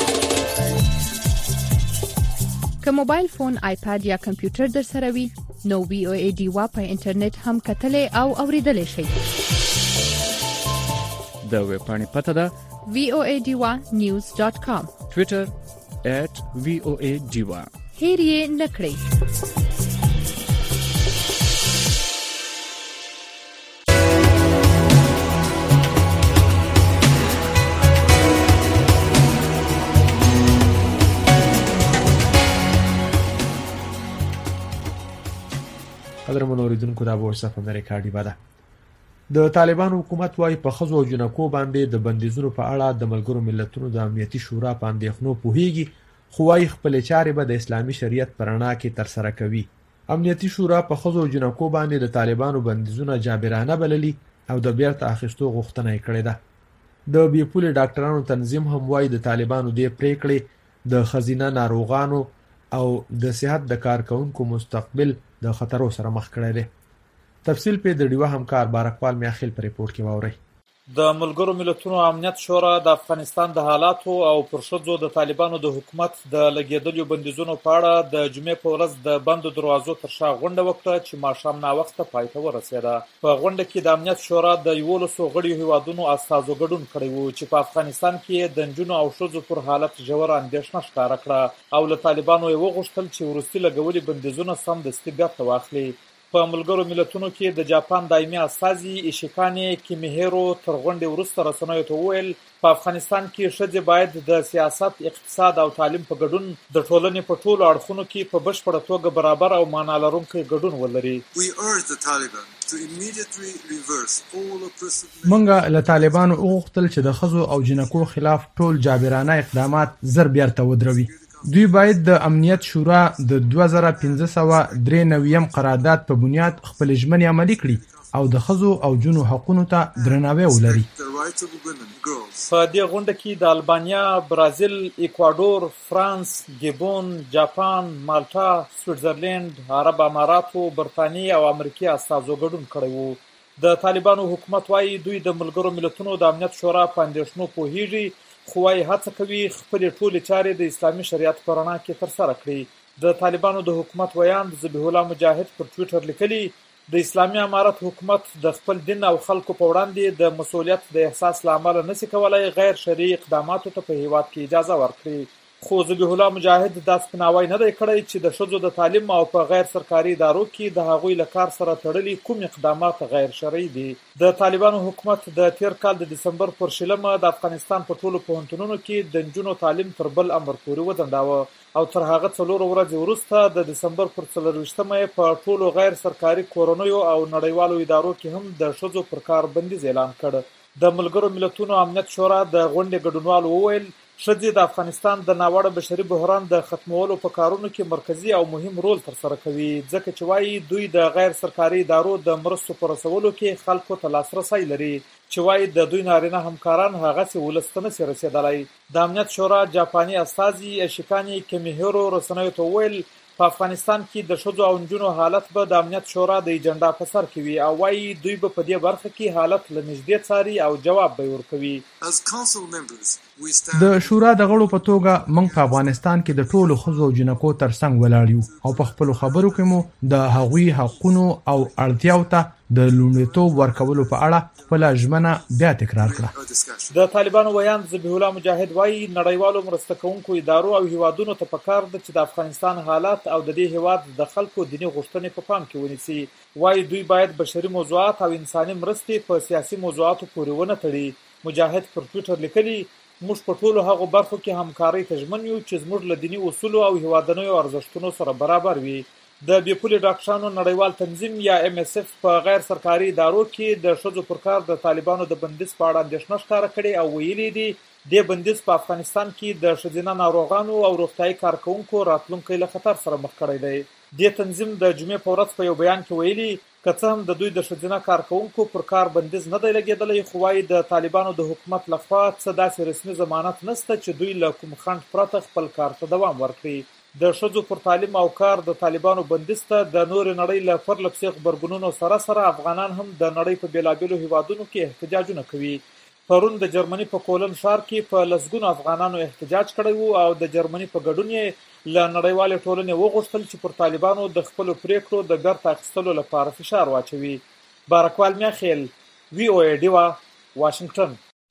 I: که موبایل فون، آیپاد یا کمپیوټر در سره وي نو وی او ای ډیوه په انټرنیټ هم کتلې او اوریدلې شئ.
R: د ویب پاڼې پته ده
I: وی او ای ډیوه نیوز ډاټ کام،
R: ټویټر ایٹ وی او ای ډیوه.
I: هیر یې نکړئ.
A: قدرمن اوریدونکو دا وایس اف امریکا ډیوه ده. د طالبانو حکومت وايي په خزو او جنکو باندې د بندیزونو په اړه د ملګرو ملتونو د امنیتي شورا په اندېښنو پوهیږي، خو وايي خپل چارې به د اسلامي شریعت پر رڼا کې تر سره کوي. امنیتي شورا په خزو او جنکو باندې د طالبانو بندیزونه جابرانه بللي او د بیرته اخیستو غوښتنه یې کړې ده. د بیپول ډاکټرانو تنظیم هم وايي د طالبانو د پریکړې د خزینه ناروغانو او د صحت د کارکونکو مستقبل د خطرو سره مخ کړی دی. تفصیل په د ډیوه همکار بارکوال میاخیل پر ریپورت کې واوري.
S: د ملګرو ملتونو امنیت شورا د افغانستان د حالاتو او پرشدو د طالبانو د حکومت د لګیدلو بندیزونو په اړه د جمعې په ورځ د بندو دروازو تر شا غونډه وکړه چې ماښام ناوخته پای ته ورسېده. په غونډه کې د امنیت شورا د یولسو غړیو هیوادونو استازو ګډون کړی و چې په افغانستان کې د نجونو او ښځو پر حالت ژوره اندېښنه ښکاره کړه او له طالبانو یې وغوښتل چې وروستي لګولي بندیزونه سمدستي بیرته واخلي. په ملګرو ملتونو کې د جاپان دایمي استازي ایشیکانې کیمیهیرو تر غونډې وروسته رسنیو ته وویل په افغانستان کې ښځې باید د سیاست، اقتصاد او تعلیم په ګډون د ټولنې په ټولو اړخونو کې په بشپړه توګه برابر او معنا لرونکی ګډون ولري.
A: منګه له طالبانو وغوښتل چې د ښځو او جنکو خلاف ټول جابرانه اقدامات زر بیرته ودروي. دوی باید د امنیت شورا د دوه زره پنځه سوه درې نوي قرارداد په بنیاد خپل ژمنې عملي کړي او د ښځو او جنو حقوقو ته درناوی ولري.
S: په دې غونډه کې د البانیا، برازیل، ایکوادور، فرانس، ګیبون، جاپان، مالټا، سویټزرلند، عرب اماراتو، برتانیې او امریکا استازو ګډون کړی وو. د طالبانو حکومت وايي دوی د ملګرو ملتونو د امنیت شورا په اندېښنو پوهیږي، خو وايي هڅه کوي خپلې ټولې چارې د اسلامي شریعت په رڼا کې ترسره کړي. د طالبانو د حکومت ویاند ذبیح الله مجاهد پر ټویټر لیکلي د اسلامي امارت حکومت د خپل دین او خلکو په وړاندې د مسؤلیت د احساس له امله نشي کولای غیر شرعي اقداماتو ته په هیواد کې اجازه ورکړي. خو ذبیح الله مجاهد دا سپیناوی نه دی کړی چې د ښځو د تعلیم او په غیر سرکاري ادارو کې د هغوی له کار سره تړلي کوم اقدامات غیر شرعي دي. د طالبانو حکومت د تیر کال د دسمبر پر شلمه د افغانستان په ټولو پوهنتونونو کې د نجونو تعلیم تر بل امر پورې وځنډاوه او تر هغه څلور ورځې وروسته د دسمبر پر څلرویشتمه په ټولو غیر سرکاري کورنیو او نړیوالو ادارو کې هم د ښځو پر کار بندیز اعلان کړ. د ملګرو ملتونو امنیت شورا د غونډې ګډونوالو وویل ښځې د افغانستان د ناوړه بشري بحران د ختمولو په کارونو کې مرکزي او مهم رول ترسره کوي، ځکه چې وايي دوی د غیر سرکاري ادارو د مرستو په رسولو کې خلکو ته لاسرسی لري، چې وايي د دوی نارینه همکاران هغسې ولس ته نشي رسېدلی. د امنیت شورا جاپاني استازي اشیکاني کمیهیرو رسنیو ته وویل په افغانستان کې د ښځو او نجونو حالت به د امنیت شورا د ایجنډا په سر کې وي او وايي دوی به په دې برخه کې حالت له نږدې څاري او جواب به ورکوي.
A: د شورا د غړو په توګه موږ په افغانستان کې د ټولو ښځو او جنکو ترڅنګ ولاړ یو او په خپلو خبرو کې مو د هغوی حقونو او اړتیاو ته د لومړیتوب ورکولو په اړه خپله ژمنه بیا تکرار کړه.
S: د طالبانو ویاند ذبیح الله مجاهد وايي نړیوالو مرسته کوونکو ادارو او هیوادونو ته پکار ده چې د افغانستان حالات او د دې هیواد د خلکو دیني غوښتنې په پام کې ونیسي. وايي دوی باید بشري موضوعات او انساني مرستې په سیاسي موضوعاتو پورې ونه تړي. مجاهد پر ټویټر لیکلي موږ په ټولو هغو برخو کې همکارۍ ته ژمن یو چې زموږ له دیني اصولو او هیوادنیو ارزښتونو سره برابر وي. د بې پولې ډاکټرانو نړیوال تنظیم یا ام اس اف په غیر سرکاري ادارو کې د ښځو پر کار د طالبانو د بندیز په اړه اندېښنه ښکاره کړې او ویلي دي دې بندیز په افغانستان کې د ښځینه ناروغانو او روغتیایي کارکوونکو راتلونکی له خطر سره مخ کړی دی. دې تنظیم د جمعې په ورځ په یو بیان کې ویلي که څه هم د دوی د ښځینه کارکوونکو پر کار بندیز نه دی لګېدلی، خو وايي د طالبانو د حکومت لخوا څه داسې رسمي ضمانت نشته چې دوی له کوم خنډ پرته خپل کار ته دوام ورکړي. د ښځو پر تعلیم او کار د طالبانو بندیز ته د نورې نړۍ له پرله پسې غبرګونونو سره سره افغانان هم د نړۍ په بېلابېلو هیوادونو کې احتجاجونه کوي. پرون د جرمني په کولن ښار کې په لسګونو افغانانو احتجاج کړی وو او د جرمني په ګډون یې له نړیوالې ټولنې وغوښتل چې پر طالبانو د خپلو پریکړو د بیرته اخیستلو لپاره فشار واچوي. بارکوال میاخیل، وی او ای ډیوا، واشنگټن.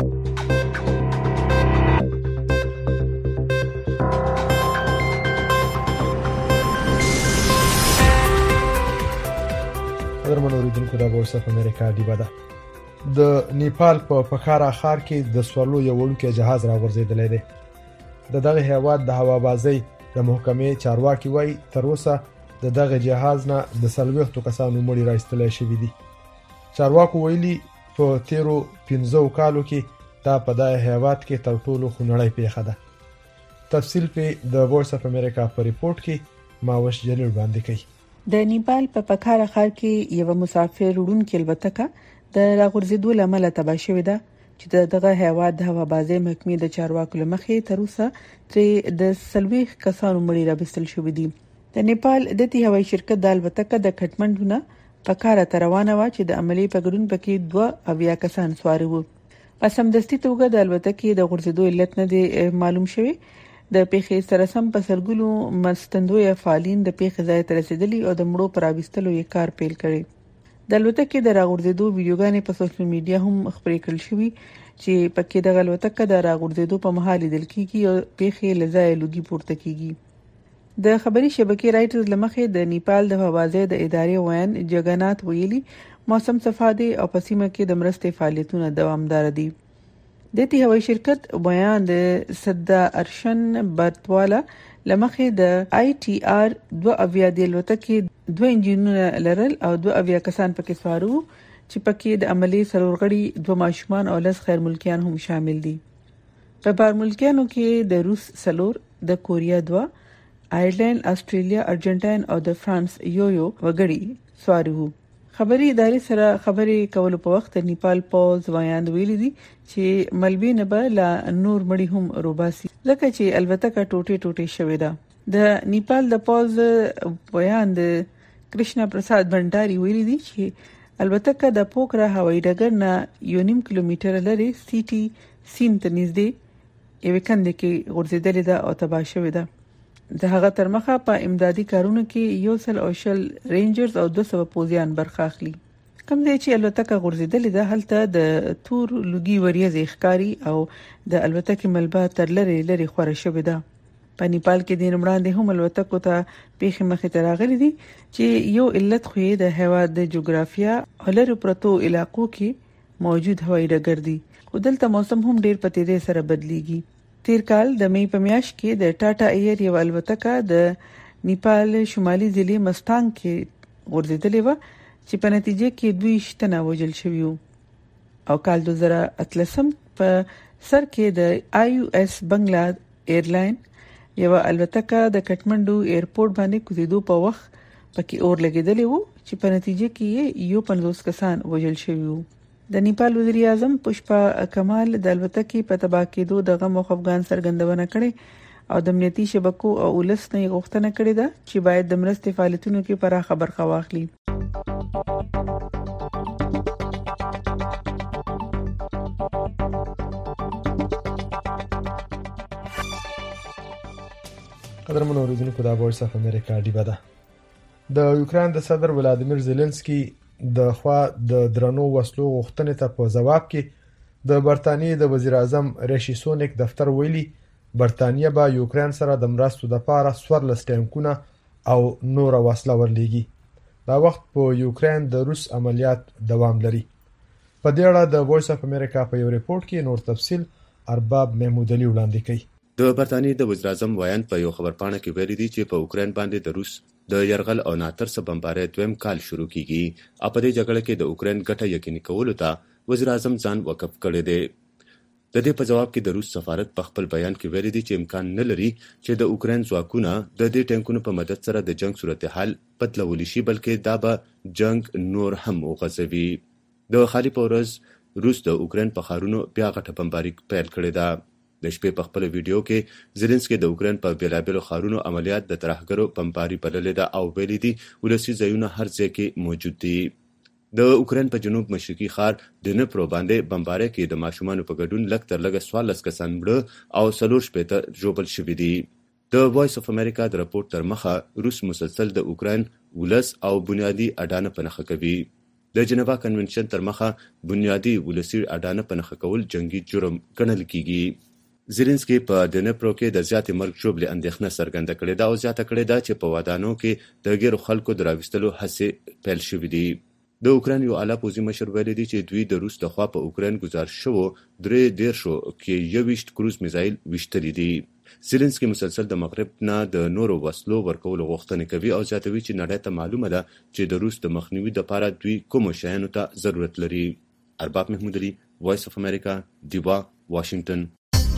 A: قدرمن اوریدونکو د وایس اف امریکا ډیوا ده. د نیپال په پخارا ښار کې د سوارلو یو وړوکی جهاز راغورځېدلی دی. د دغه هیواد د هوابازۍ د محکمې چارواکي وایي تر اوسه د دغه جهاز نه د څلوېښتو کسانو مړي راایستلی شوي دي. چارواکو ویلي په تیرو پنځو کالو کې دا په دغه هیواد کې تر ټولو خونړۍ پیښه ده. تفصیل په د وایس اف امریکا په ریپورت کې ماوش جلیل باندې کوي.
C: د نیپال په پکارا ښار کې یو مسافر وړونکې الوتکه د راغورځېدو له امله تباه شوې ده چې دغه هیواد د هوابازۍ محکمې د چارواکو له مخې تر اوسه ترې د څلوېښت کسانو مړي راوستل شوي دي. د نیپال د دې هوایي شرکت د الوتکه د کټمنډو نه پکارا ته روانه وه چې د عملي په ګډون پکې دوه اویا کسان سواره وو. په سمدستي توګه د الوتکې د غورځېدو علت نه دی معلوم شوی. د پیښې سره سم په سلګونو مرستندوی فعالین د پیښې ځای ته رسیدلي او د مړو پر راوستلو یې کار پیل کړی. د الوتکې د راغورځېدو ویډیوګانې په سوشل میډیا هم خپرې کړل شوې چې پکې د الوتکه د راغورځېدو په مهال لیدل کیږي او پیښې له ځایه لوګي پورته کیږي. د خبري شبکې رایټرز لمخې د نیپال د هوابازۍ د ادارې ویان جګنات ویلي موسم صفا دی او په سیمه کې د مرستې فعالیتونه دوامدار دي. د دې هوایي شرکت بیان د صدا ارشن برتواله لمخې د آی ټي آر دوه اویا د الوتکې دوه انجینونه لرل او دوه اویا کسان پکې سوارو چې پکې د عملي سرورغړي دوه ماشومان او لس خیر ملکیان هم شامل دي. په بار ملکیانو کې د روس سلور، د کوریا دوه، آیرلند، استرالیا، ارجنټاین او د فرانس یو یو وګړي سوارو.
T: خبري ادارې سره خبرې کولو په وخت نیپال پوز وایاند ویلي دي چې ملبي نه به لا نور مړي هم روباسي ځکه چې البتکه ټوټه ټوټه شوې ده. د نیپال د پوز وایاند کرشنا پرساد بنډاري ویلي دي چې البتکه د پوکرا هوایي ډګر نه یو نیم کیلومتر لري سیټي سین ته نږدې یو کندې کې غورځېدلې ده او تباه شوې ده. د هغه تر مخه په امدادي کارونو کې یو سل او شل رینجرز او دوه سوه پوزیان برخه اخلي. کوم ځای چې الوتکه غورځېدلې ده هلته د تور لوګي وریځ ښکاری او د الوتکې ملبه تر لری لری خوره شوې ده. په نیپال کې د نمړاندې هم الوتکو ته پیښې مخې ته راغلي دي چې یو علت خو د هیواد د جغرافیا او لري پرتو علاقو کې موجود هوایي ډګر دی خو دلته موسم هم ډیر په تیزی سره بدلیږي. تیر کال د مې په میاشت کې د ټاټا ایر یو الوتکه د نیپال شمالي ضلع مستانګ کې غورځېدلې و چې په نتیجه کې دوی شتنه وژل شوی وو. او کال دوه زره اتلسم په سر کې د آی یو اس بنگلا ایرلاین یو الوتکه د کټمنډو ایرپورټ باندې کوزیدو په وخت پکې اور لګیدلې وو چې په نتیجه کې یو پنځوس کسان وژل شوی وو. د نیپال وزیر اعظم پشپا کمال د الوتکې په تباه کېدو د غم او خفګان څرګندونه کړې او د امنیتي شبکو او ولس نه غوښتنه کړې ده چې باید د مرستې فعالیتونو کې پراخه برخه واخلي.
A: قدرمن اوریدونکو دا وایس اف امریکا ډیوه ده. د یوکرين د صدر ولادیمیر زيلنسکي د خوا د درنو وسلو غوښتنې ته په جواب کې د برتانیې د وزیر اعظم ریشي سونیک دفتر ویلي برتانیې به یوکرين سره د مرستو لپاره سورلس ټانکونه او نور وسله ورلېږي. دا وخت په یوکرين د روس عملیات دوام لري. په دې اړه د وایس اف امریکا په یو ریپورت کې نور تفصیل ارباب محمود علي وړاندې کوي.
U: د برتانیې د وزیر اعظم وایاند په یو خبرپاڼه کې ویلي دي چې په یوکرين باندې د روس د يرغل او ناترس بمبارۍ دویم کال شروع کیږي. په دې جګړه کې د یوکرين ګټه یقیني کولو ته وزیر اعظم ځان وقف کړی دی. د دې په جواب کې د روس سفارت په خپل بیان کې ویلي دي چې امکان نه لري چې د یوکرين ځواکونه د دې ټانکونو په مدد سره د جنگ صورتحال بدلولی شي بلکې دا به جنگ نور هم وغځوي. د خالي پورز روس د یوکرين په خارونو بیا غټه بمباري پیل کړې ده. د شپې په خپل ویډیو کې زيلنسکي د یوکرين په بیلابیلو خارونو عملیات د ترهګرو بمباري بللې ده او ویلي دي ولسی ځایونه هر ځای کې موجود دي. د یوکرين په جنوب مشرقي خار د نپرو باندې بمباري کې د ماشومانو په ګډون لږ تر لږه څوارلس کسان مړه او څلور شپېته ژوبل شوي دي. د وایس اف امریکا د راپور تر مخه روس مسلسل د یوکرين ولس او بنیادی اډانه پنهخه کوي. د جنیوا کنونشن تر مخه بنیادی ولسی اډانه پنهخه کول جنگي جرم ګڼل کیږي. زيلنسکي په دنپرو کې د زیاتې مرګ ژوبلې اندېښنه څرګنده کړې ده او زیاته کړې ده چې په ودانو کې د غیرو خلکو د راوستلو هڅې پیل شوې دي. د یوکرين یو اعلی پوځي مشر ویلي دی چې دوی د روس لخوا په یوکرين گزارش شوو درې دیرشو کې یوویشت کروز میزایل وشتلي دي. زيلنسکي مسلسل د مغرب نه د نورو وسلو ورکولو غوښتنه کوي او زیاتوي چې نړۍ ته معلومه ده چې د روس د مخنیوي لپاره دوی کوم شیانو ته ضرورت لري. ارباب محمود علي، وایس اف امریکا، دیوا، واشنگټن.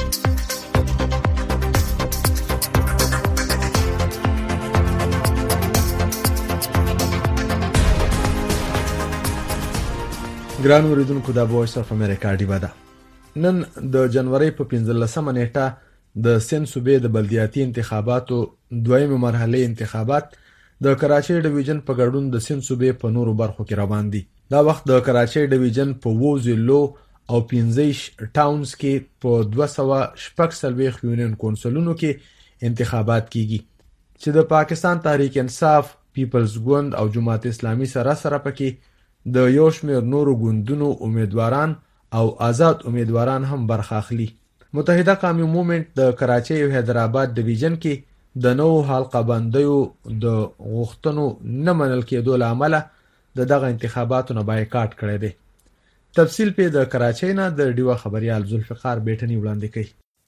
A: ګران اوریدونکو د وایس اف امریکا ډیوه ده. نن د جنوري په پنځلسمه نیټه د سند صوبې د بلدیاتي انتخاباتو دویمه مرحله انتخابات د کراچۍ ډیویژن په ګډون د سند صوبې په نورو برخو کې روان دي. دا وخت د کراچۍ ډیویژن په وو ضلعو او پنځه ټاونز کې په دوه سوه شپږ څلوېښت یونین کونسلونو کې انتخابات کیږي چې د پاکستان تحریک انصاف، پیپلز ګوند او جماعت اسلامي سره سره پکې د یو شمېر نورو ګوندونو امیدواران او آزاد امیدواران هم برخه اخلي. متحده قومي موومېنټ د کراچۍ او حیدرآباد ډیویژن کې د نوو حلقه بندیو د غوښتنو نه منل کېدو له امله د دغه انتخاباتو نه بایکاټ کړی دی. تفصیل په د کراچۍ نه د ډیوه خبريال ذوالفقار بیٹنی وړاندې کوي.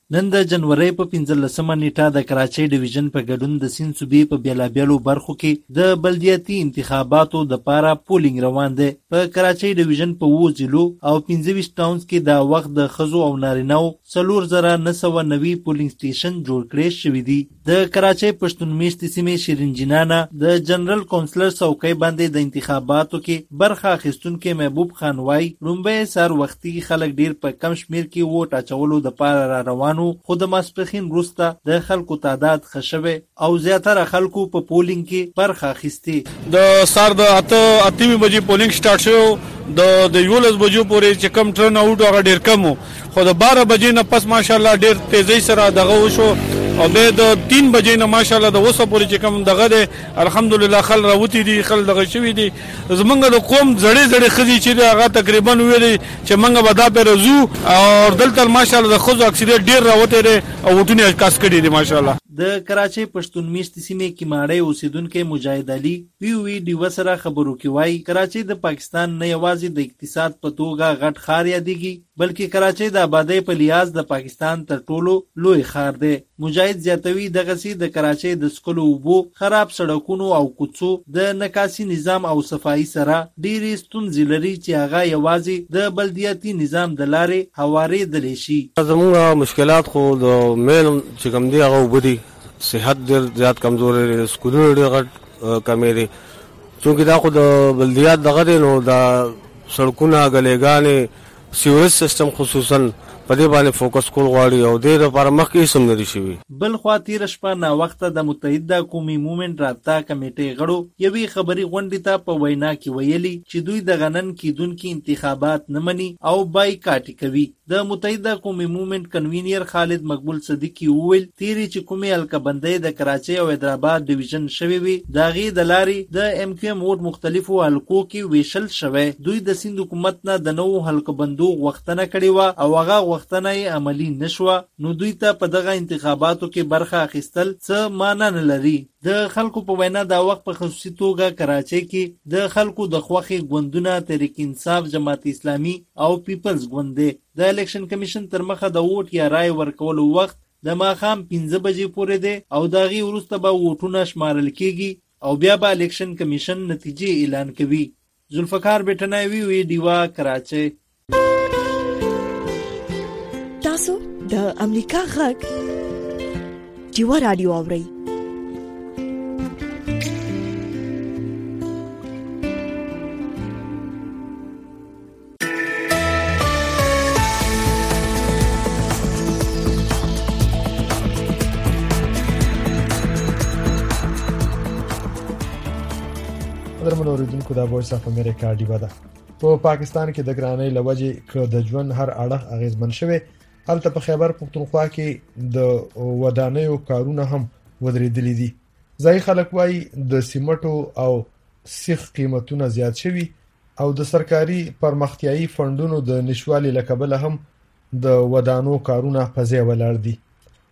B: نن د جنوري په پنځلسمه نیټه د کراچۍ ډیویژن په ګډون د سیند صوبې په بیلابیلو برخو کې د بلدیاتي انتخاباتو د پاره پولینګ روان دی. په کراچۍ ډیویژن په اووه ضلعو او پنځه ویشت ټاونز کې دا وخت د ښځو او نارینه‌و څلور زره نه سوه نوي پولینګ سټیشن جوړ کړی شوي دي. د کراچۍ پښتون میشتې سیمې شیرین جنانه د جنرال کونسلر څوکۍ باندې د انتخاباتو کې برخه اخیستونکي محبوب خان وایي لومبۍ سهار وختي خلک ډیر په کم شمیر کې ووټ اچولو دپاره را روانو، خو د ماسپښین وروسته د خلکو تعداد ښه شوی او زیاتره خلکو په پولینګ کې برخه اخیستې.
V: د سهار د اته اتمې بجې پولینګ سټارټ شو، د د یولس بجو پورې چې کم ټرن آوټ هغه ډیر کم و، خو د باره بجې نه پس ماشاءالله ډیر تیزی سره دغه وشو او بیا د تین بجې نه ماشاءالله د اوسه پورې چې کم دغه دی الحمدلله خل راوتی دي، خل دغه شوي دي. زمونږ د قوم زړې زړې ښځې چې دی هغه تقریبا ویلي چې موږ به دا پرې ځو او دلته ماشاءالله د ښځو اکثریت ډیر راوتی دی او وټونه یې کاس کړي دي ماشاءالله.
B: د کراچۍ پښتون میشتې سیمې کیماړۍ اوسیدونکی مجاهد علي وی وی ډیوه سره خبرو کې وایي کراچۍ د پاکستان نه یوازې د اقتصاد په توګه غټ ښار یادېږي بلکې کراچۍ د آبادۍ په لیاز د پاکستان تر ټولو لوی ښار دی. مجاهد زیاتوي دغسې د کراچۍ د څښلو اوبو، خراب سړکونو او کوڅو، د نکاسي نظام او صفایي سره ډېرې ستونزې لري چې هغه یوازې د بلدیاتي نظام د لارې هوارېدلی شي.
W: زموږ مشکلات خو د مین چې کوم دی هغه اوبه دي، صحت ډېر زیات کمزوری دی، سکولونه ډېر غټ کمې دي. چونکې دا خو د بلدیات دغه دی نو دا سړکونه ګلېګانې سیوریج سیستم خصوصا په دې باندې فوکس کول غواړي او دې لپاره مخکې هېڅ هم نه دي شوي.
B: بل خوا تېره شپه ناوخته د متحده قومي مومنټ رابطه کمیټۍ غړو یوې خبري غونډې ته په وینا کې ویلي چې دوی د غنن کیدونکي انتخابات نه مني او بایکاټ کوي. د متحده قومي مومنټ کنوینر خالد مقبول صدیقي وویل تېرې چې کومې حلقهبندۍ د کراچۍ او حیدرآباد ډیویژن شوې وي د هغې د لارې د ایم کیو ایم ووټ مختلفو حلقو کې ویشل شوی. دوی د سیند حکومت نه د نوو حلقهبندو غوښتنه کړې وه او هغه غوښتنه یې عملي نشوه، نو دوی ته په دغه انتخاباتو کې برخه اخیستل څه معنا نه لري. د خلکو په وینا دا وخت په خصوصي توګه کراچۍ کې د خلکو د خوښې ګوندونه تحریک انصاف، جماعت اسلامي او پیپلز ګوند دی. د الیکشن کمیشن تر مخه د ووټ یا رای ورکولو وخت د ماښام پنځه بجې پورې دی او د هغې وروسته به ووټونه شمارل کیږي او بیا به الیکشن کمیشن نتیجې اعلان کوي. ذوالفقار بیټنای وی وی ډیوا کراچۍ.
X: تاسو د امریکا غږ ډیوا رادیو اورئ.
A: درمنو اوریدونکو د وایس اف امریکا ډیوا ده. په پاکستان کې د ګرانۍ لوجې ک د ژوند هر اړخ اغیزمن شوی، هلته په خیبر پختونخوا کې د ودانیو کارونه هم ودرېدلي دي. ځایي خلک وایي د سیمټو او سیخ قیمتونه زیات شوي او د سرکاري پرمختیایي فندونو د نشوالي له کبله هم د ودانو کارونه په ځای ولاړ دي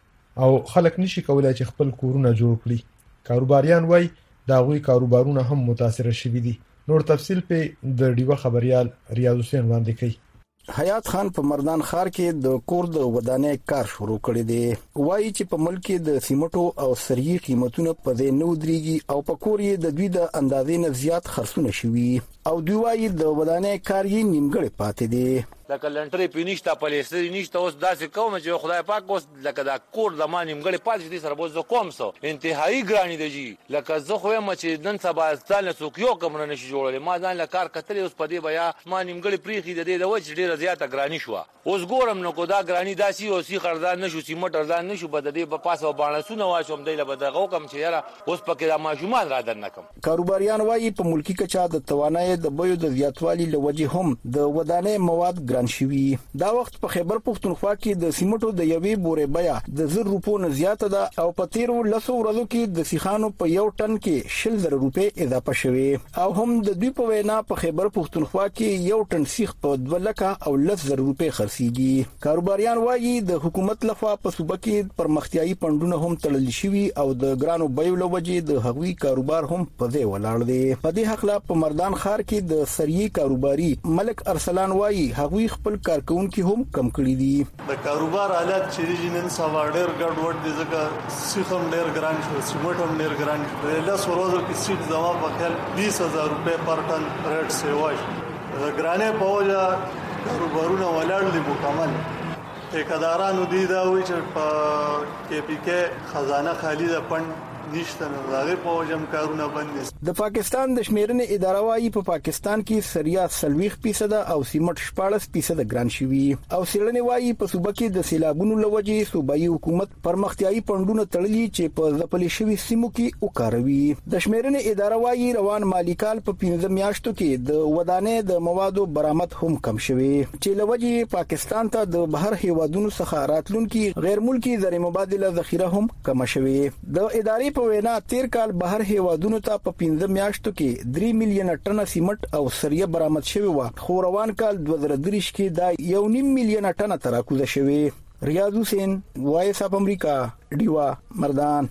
A: او خلک نشي کولای چې خپل کورونه جوړ کړي. کاروباریان وایي دا غوي کاروبارونه هم متاثر شوي دي. نور تفصیل په د ډیوه خبريال ریاض حسین وړاندې کوي.
Y: حیات خان په مردان ښار کې د کور د ودانۍ کار شروع کړی دی. وایي چې په ملک کې د سیمټو او سري قیمتونه په دې نو درېږي او په کور یې د دوی د اندازې نه زیات خرڅونه شوي او دوی وایي د ودانۍ کار یې نیمګړی پاتې دی.
Z: لکه لنټرې پینشته پلیستري نشته، اوس داسې کوم چې خدای پاک اوس لکه دا کور د ما نیمګړی پاتې دي سره به زه کوم څه انتهایی ګراني دی جی. لکه زه خو یم چې نن سبا ځان له څوک یو کم نه شي جوړولی، ما ځان له کار کتلی اوس په دې به یا ما نیمګړې پرېښي د دې د وجې ډېره زیاته ګراني شوه. اوس ګورم نو کو دا ګراني داسې او سیخ ارزان نه شو، سیمټ ارزان نه شو، به د دې به پاسه باڼسونه واچوم دی له به دغه وکړم چې یاره اوس پکې دا ماشومان را دننه کړم.
Y: کاروباریان وایي په ملکي کچه د توانایۍ د بیو د زیاتوالي له وجې هم د ودانۍ مواد ګران شوي. دا وخت په خیبر پختونخوا کې د سیمټو د یوې بورې بیه د زر روپو نه زیاته ده او په تیرو لسو ورځو کې د سیخانو په یو ټن کې شل زره روپۍ اضافه شوې او هم د دوی په وینا په خیبر پختونخوا کې یو ټن سیخ په دوه لکه او لس زره روپۍ خرڅېږي. کاروباریان وایي د حکومت لخوا په صوبه کې پرمختیایي فندونه هم تړل شوي او د ګرانو بیو له وجې د هغوی کاروبار هم په ځای ولاړ دی. په دې هکله په مردان ښار کې د سریې کاروباري ملک ارسلان وایي هغوی دوی خپل کارکونکو هم کم کړی دي.
D: د کاروبار حالت چې جنن سوا ډیر ګډ وډ دي ځکه سیخم ډیر ګران شو، سیمټ هم ډیر ګران شو. له سورازو کې سیخ زما په خیال بیس هزار روپے پر ټن ریټ سیواش. د ګرانې په وجه کاروبارونه ولاړ دي مکمل. ټیکدارانو دی دا وی چې په کې پی کې خزانه خالی ده پند نشته، نو هغه په وجم کارونه بند دي.
Y: د پاکستان د شمیرنې اداره وايي په پاکستان کې سریا سلويخ فیصد او سیمټ شپاړس فیصد ګران شوي او سیړنې وايي په صوبه کې د سیلابونو لوجې صوبایي حکومت پرمختیايي پندونه تړلي چې په ځپلې شوي سیمو کې وکاروي. د شمیرنې اداره وايي روان مالی کال په پنځه میاشتو کې د ودانې د موادو برآمد هم کم شوي چې لوجې پاکستان ته د بهر هیوادونو څخه راتلونکي غیر ملکی زر مبادله ذخیره هم کم شوي. د ادارې په وینا تیر کال بهر هیوادونو ته په پنځه میاشتو کې درې میلیون ټنه سیمټ او سریه برآمد شوی و، خو روان کال دوه زره دریش کې دا یو نیم میلیون ټنه تراکوزه شوی. ریاض حسین، وایس اف امریکا، ډیوا مردان.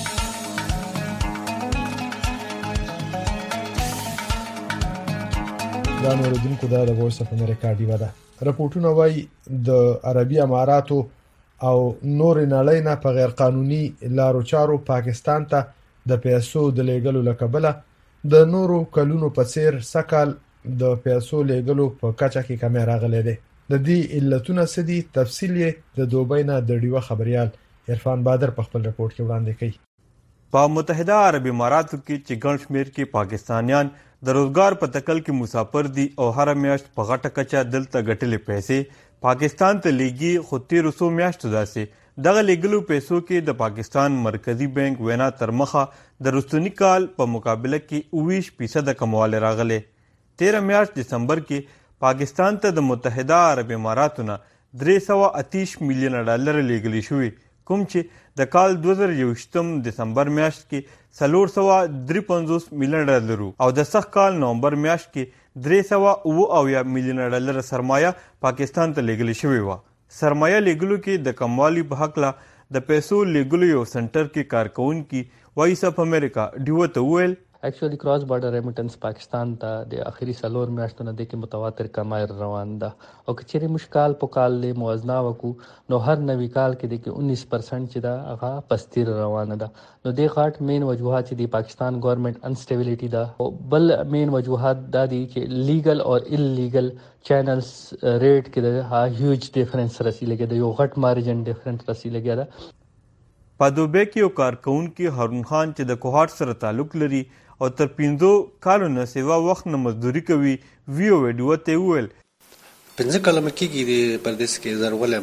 A: دا نوردونکو دا د وایس اف امریکا ډیوا ده. راپورټونه وايي د عربي اماراتو او نور نړۍ نه په غیر قانوني لارو چارو پاکستان ته د پیسو د لیږلو لکبله د نورو کلونو په څیر سکهال د پیسو لیږلو په کچه کې کمی راغلی دی. د دې علتونه څه دي؟ تفصیل یې د دوبۍ نه د ډیوه خبريال عرفان بادر په خپل رپورت کې وړاندې کړي.
E: په متحده عرب اماراتو کې چې ګڼ شمېر کې پاکستانیان د روزګار په تکل کې مسافر دي او هر میاشت په غټه کچه دلته ګټلې پیسې پاکستان ته لیږي، خو تیرو څو میاشتو داسې دغه لیږلو پیسو کې د پاکستان مرکزی بانک وینا تر مخه د رستنی کال په مقابله کې اوویشت فیصد کموالی راغلی. تیره میاشت دسمبر کې پاکستان ته د متحده عرب اماراتو نه درې سوه اتیش میلیون ډالر لیږلی شوي، کوم چې د کال دوه زره یوویشتم دسمبر میاشت کې څلور سوه درې پنځوس میلیون ډالر او د سږ کال نومبر میاشت کې درې سوه اوه اویا میلیون ډالر سرمایه پاکستان ته لیږلی شوې وه. سرمایه لیږلو کې د کموالي په هکله د پیسو لیږلو یو سنټر کې کارکونکي وایس اف امریکا ډیوه ته وویل
F: Actually cross border remittance پاکستان ته د اخري څلور میاشتو نه د کې متواتر کمای روان ده او که چیرې مشکال په کال له موازنه وکړو نو هر نوي کال کې د کې انیس پرسنټ چې دا هغه پستیر روانه ده. نو د غاټ مین وجوهات چې د پاکستان ګورنمنت instability ده او بل مین وجوهات دا دي چې لیګل او انلیګل چینلز ریټ کې د هیوج ډیفرنس رسیدلې ده، یو غټ مارجن ډیفرنس رسیدلې ده.
E: په دوبۍ کې یو کارکونکي هارون خان چې د کوهاټ سره تعلق لري او تر پنځو کالو نه سیوا وخت نه مزدوري کوي، ویو ویډیو ته وویل
G: پنځه کاله مې کېږي د پردیس کې زرولې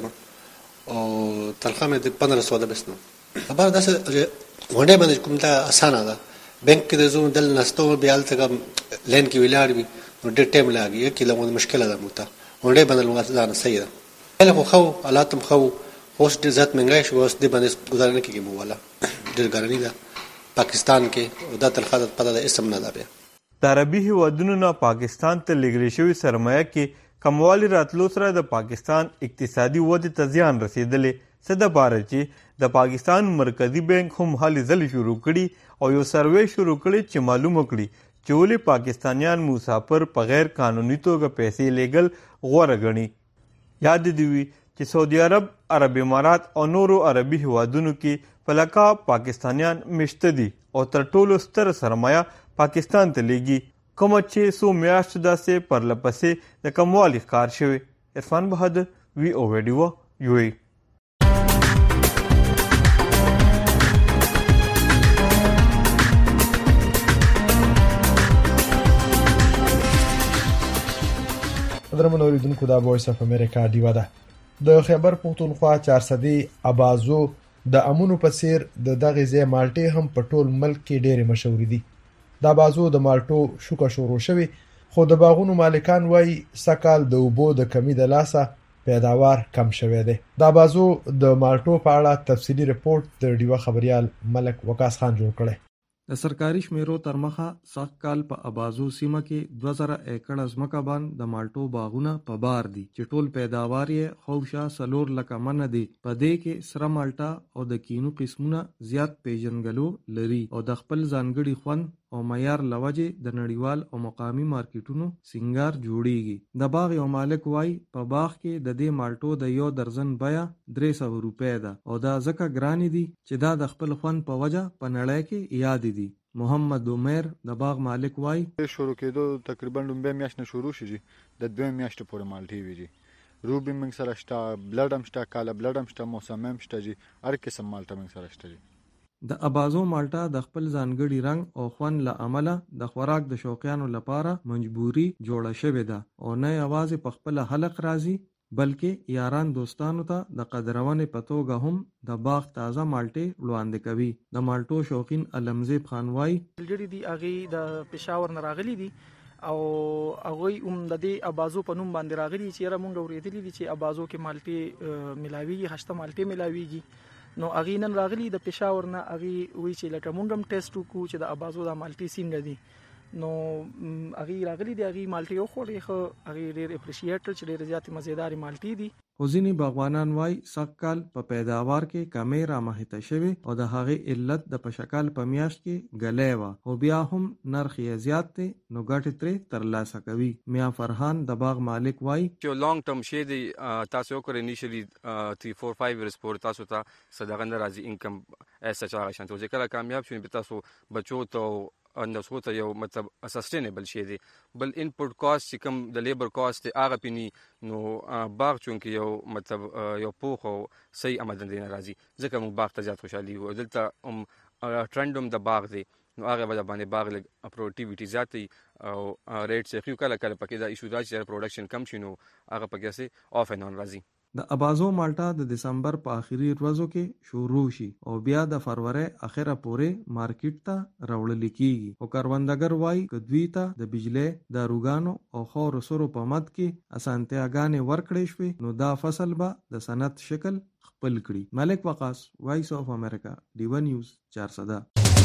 G: ما او تنخواه مې د پندره سوه ده بس نو خبره داسې غونډۍ باندې کوم ته اسانه ده. بینک کې د زوم دل نستو بیا هلته لین کې ولاړ وي نو ډېر ټایم لاګي، یو کې لږ مشکله ده موته غونډۍ باندې ځان صحیح ده. کله خو خو حالات هم خو اوس ډېر زیات مهنګای شو، اوس دې باندې ګزاره نه کېږي مو والا ډېر ګراني ده پاکستان کې او دا تنخواه د پته د اسم نه ده. بیا
E: د عربي هیوادونو نه پاکستان ته لیږلی شوې سرمایه کې کموالی راتلو سره د پاکستان اقتصادي ودې ته زیان رسېدلی، څه دپاره چې د پاکستان مرکزي بانک هم هلې ځلې شروع کړي او یو سروې شروع کړي چې معلومه کړي چې ولې پاکستانیان مسافر په غیر قانوني توګه پیسې لیږل غوره ګڼي. یاد دې وي چې سعودي عرب، عرب امارات او نورو عربي هیوادونو کې په لکه پاکستانیان مشته دي او تر ټولو ستره سرمایه پاکستان ته لیږي، کومه چې څو میاشتو داسې پرله پسې د کموالي ښکار شوی. عرفان بهادر، وی او ویډیو، یو ای.
A: قدرمن اوریدونکو دا وایس اف امریکا ډیوا ده. د خیبر پختونخوا چارسدي ابازو د امونو په څیر د دغه ځای مالټې هم په ټول ملک کې ډېرې مشهور دي. د ابازو د مالټو شوکه شروع شوی، خو د باغونو مالکان وایي سکهال د اوبو د کمی د لاسه پیداوار کم شوی دی. د ابازو د مالټو په اړه تفصیلي رپورټ د ډیوا خبريال ملک وقاص خان جوړ کړی.
H: د سرکاري شمیرو تر مخه سږ کال په ابازو سیمه کې دوه زره ایکړه ځمکه باندې د مالټو باغونه په بار دي چې ټول پیداوار یې خوشا سلور لکه منه دي. په دې کې سره مالټا او د کینو قسمونه زیات پیژنګلو لري او د خپل ځانګړي خوند او معیار لوجه د نړیوال او مقامی مارکیټونو سنگار جوړیږي. د باغ یو مالک وای په باغ کې د دې مالټو د یو درزن بیا درې سوه روپۍ ده او دا ځکه ګرانې دي چې دا د خپل خوند په وجه په نړۍ کې یاد دي. محمد عمر د باغ مالک وای
J: شروع کېدو تقریبا لومبه میاشت نه شروع شي د دوه میاشتې پورې مالټي ویږي. روبي موږ سره شته، بلډ هم شته، کاله بلډ هم شته، موسم هم شته جی، هر قسم مالټه موږ سره شته جی.
H: د ابازو مالټا د خپل ځانګړي رنګ او خوند له امله د خوراک د شوقیانو لپاره مجبوري جوړه شوې ده او نه یوازې په خپل حلق راځي بلکې یاران دوستانو ته د قدرونې په توګه هم د باغ تازه مالټې وړاندې کوي. د مالټو شوقین علمزیب خان وای
K: ملګري دي هغه د پېښور نه راغلي دي او هغه هم د دې ابازو په نوم باندې راغلي چې را مونږ اورېدلي دي چې ابازو کې مالټې ملاويږي، هشته مالټې ملاويږي. نو هغه نن راغلي د پېښور نه، هغه وی چې لکه مونږ هم ټیسټ وکړو چې د ابازو د مالټې څنګه دي. نو هغه راغلي دي، هغه مالټي یو خوري خو هغه ډېر اپریشیټ چې ډېر زیات مزیدار مالټي دي.
H: خوځینی باغوانان وای سقال په پیداوار کې کمې را مخته شوی او د هغه علت د پشکال په میاشت کې غلې و او بیا هم نرخ یې زیات دی نو ګټه ترې ترلاسه کوي. میا فرحان د باغ مالک وای
L: چې لانګ ټرم شي دی تاسو وکړئ انیشلی تhree four five years پورې تاسو ته صدقه ناراضي انکم ایسا چا شانته چې کله کامیاب شئ به تاسو بچو ته انداسو ته یو مطلب سسټینبل شي دی. بل انپوټ کاست چې کوم د لیبر کاست هغه پینی نو باغ چونکه یو مطلب یو پوخ او صحیح آمدن دی ناراضي ځکه موږ باغ ته زیات خوشحالي وو. دلته هم ټرندوم د باغ دی نو هغه وجه باندې باغ لګ پروډکټیویټي زیاتې او ریټ څخه خو کله کله پکې دا ایشو دا چې پروډکشن کم شي نو هغه پکې سي اف ان راځي.
H: د ابازو مالټا د دسمبر په آخري ورځو کې شروع شي او بیا د فروری اخره پورې مارکیټ ته راوړل کیږي او کاروندګر وای کدوی ته د بجلی داروګانو او خور سرو په مد کې اسانتیاګانې ورکړې شوې نو دا فصل به د صنعت شکل خپل کړي. ملک وقاص، وایس اف امریکا، ډیو نیوز چار سده.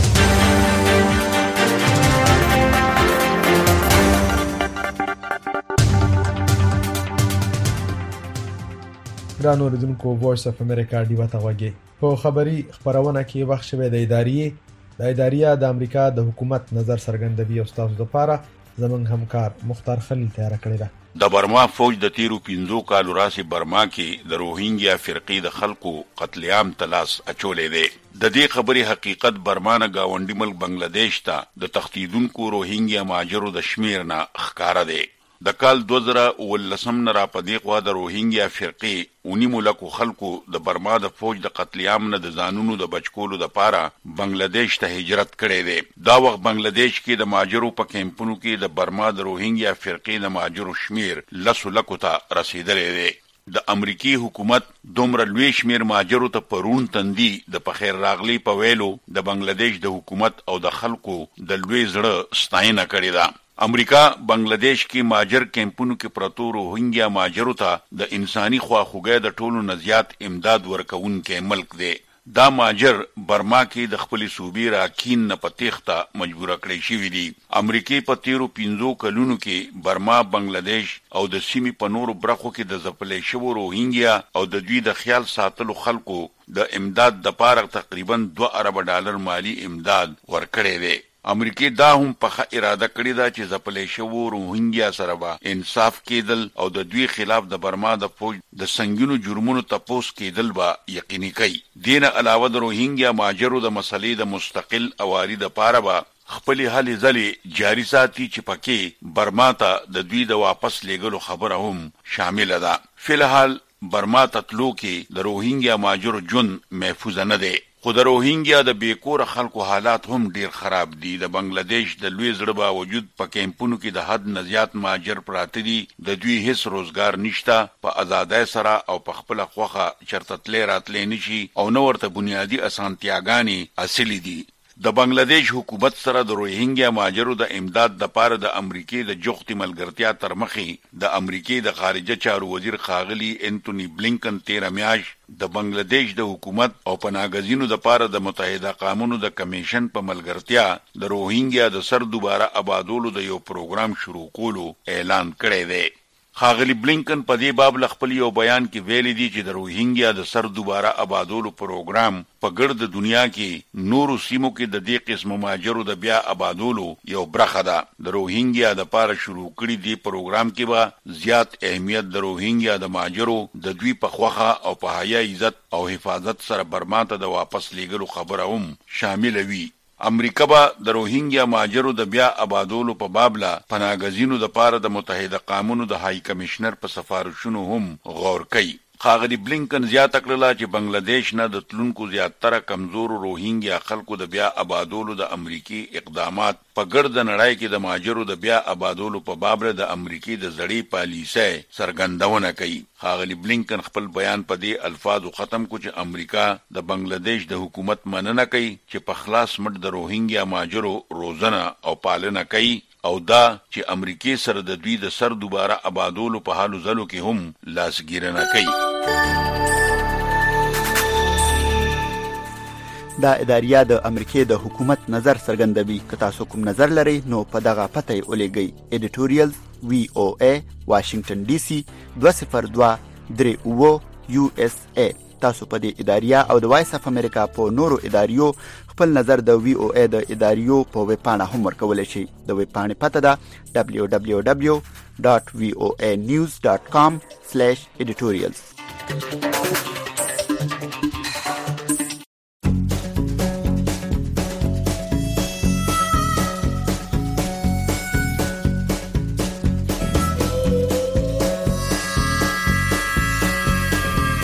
A: ګران اوریدونکو، وایس اف امریکا ډیو ته وګورئ. په خبري خبرونه کې وخت شوه د ادارې د ادارې د امریکا د حکومت نظر څرګندوي او تاسو لپاره زمونږ همکار مختار خلیل تیار کړی دی.
Q: د برما فوج د تیرو پنځو کالو راسي برما کې د روهینګیا فرقې د خلکو قتل عام تلاس اچولې دی. د دې خبري حقیقت برما نه گاونډي ملک بنگلاديش ته د تختیدونکو روهینګیا ماجرو د شمیر نه ښکارا دی. د کال دو زره ولسم نه را پدې خوا د روهینګیا فرقې اونی ملکو خلکو د برما د فوج د قتل عام نه د ځانونو د بچکولو د پاره بنگلاديش ته هجرت کړي دي. دا وخت بنگلاديش کې د ماجرو په کیمپونو کې د برما د روهینګیا فرقې د ماجرو شمیر لسو لکو ته رسیدلې دي. د امریکای حکومت دومره لوی شمیر ماجرو ته پرون تندي د پخیر راغلی په ویلو د بنگلاديش د حکومت او د خلکو د لوی زړه ستاینه کړې ده. امریکا بنگلاديش کې ماجر کیمپونو کې پرتو روهینګیا ماجرو ته د انساني خواخوږۍ د ټولو نزيات امداد ورکوونکې ملک دی. دا ماجر برما کې د خپل صوبې راکین نه پتیخته مجبور کړی شوی دی. امریکای په تیرو پنځو کلونو کې برما، بنگلاديش او د سیمې په نورو برخو کې د ځپلې شوو روهینګیا او د دوی د خیال ساتلو خلکو د امداد د پاره تقریبا دوه ارب ډالر مالی امداد ورکړی دی. امریکای دا هم په اراده کړی دا چې ځپلې شوو روهینګیا سره به انصاف کېدل او د دوی خلاف د برما د فوج د سنگینو جرمونو تپوس کېدل به یقیني کوي. دینه علاوه د روهینګیا ماجرو د مسلې د مستقل اواري د پاره به خپل حل ځلې جاری ساتي چې پکې برما ته د دوی د واپس لګلو خبره هم شامل ده. فلحال برما ته تلو کې د روهینګیا ماجرو جون محفوظ نه دی. خو د روهینګیا د بیکور خلکو حالات هم ډیر خراب دي. د بنگلاديش د لوی زړه باوجود په کیمپونو کې د حد نه زیات ماجر پراته دي. د دوی هیڅ روزګار نشته. په آزادۍ سره او په خپل خوخه چرته تلې راتلې نشي او نو ورته بنیادی اسانتیاګانی اصلي دي. د بنگلاديش حکومت سره د روهینګیا ماجرو د امداد د پاره د امریکای د جوختي ملګرتیا تر مخې د امریکای د خارجه چارو وزیر خاغلی انټونی بلینکن تیره میاشت د بنگلاديش د حکومت او پناهګزینو د پاره د متحده قومونو د کمیشن په ملګرتیا د روهینګیا د سر دوباره آبادولو د یو پروګرام شروع کولو اعلان کړی دی. ښاغلي بلینکن په دې باب له خپل یو بیان کې ویلي دي چې د روهینګیا د سر دوباره آبادولو پروګرام په ګرد دنیا کې نورو سیمو کې د دې قسم مهاجرو د بیا آبادولو یو برخه ده. د روهینګیا د پاره شروع کړي دی پروګرام کې به زیات اهمیت د روهینګیا د مهاجرو د دوی په خوخه او په حیا عزت او حفاظت سره برما ته د واپس لیږلو خبره هم شامل وي. امریکا به د روهینګیا مهاجرو د بیا آبادولو په باب لا پناهګزینو د پاره د متحده قومونو د هاي کمشنر په سفارشونو هم غور کوي. ښاغلي بلینکن زیاته کړله چې بنگلاديش نه د تلونکو زیاتره کمزورو روهینګیا خلکو د بیا آبادولو د امریکي اقدامات په ګرد نړۍ کې د مهاجرو د بیا آبادولو په باب د امریکي د زړې پالیسۍ څرګندونه کوي. ښاغلي بلینکن خپل بیان په دې الفاظو ختم کو چې امریکا د بنگلاديش د حکومت مننه کوي چې په خلاص مټ د روهینګیا مهاجرو روزنه او پالنه کوي او دا چې امریکای سره د دوی د سر دوباره آبادولو په حالو ځلو کې هم لاسګیرنه کوي.
I: دا اداریه د امریکای د حکومت نظر څرګندوي. که تاسو کوم نظر لرئ نو په دغه پته یې ولېږئ. ایډیټوریال وی او ای واشنگټن ډي سي دوه صفر دوه درې اوه یو اس ای. تاسو په دې اداریه او د وایس اف امریکا په نورو اداریو خپل نظر د وی او ای د اداریو په ویب پاڼه هم ورکولی شئ. د ویب پاڼې پته ده دبلیو دبلیو دبلیو ډاټ وی او ای نیوز ډاټ کام سلیش ایډیټوریلز.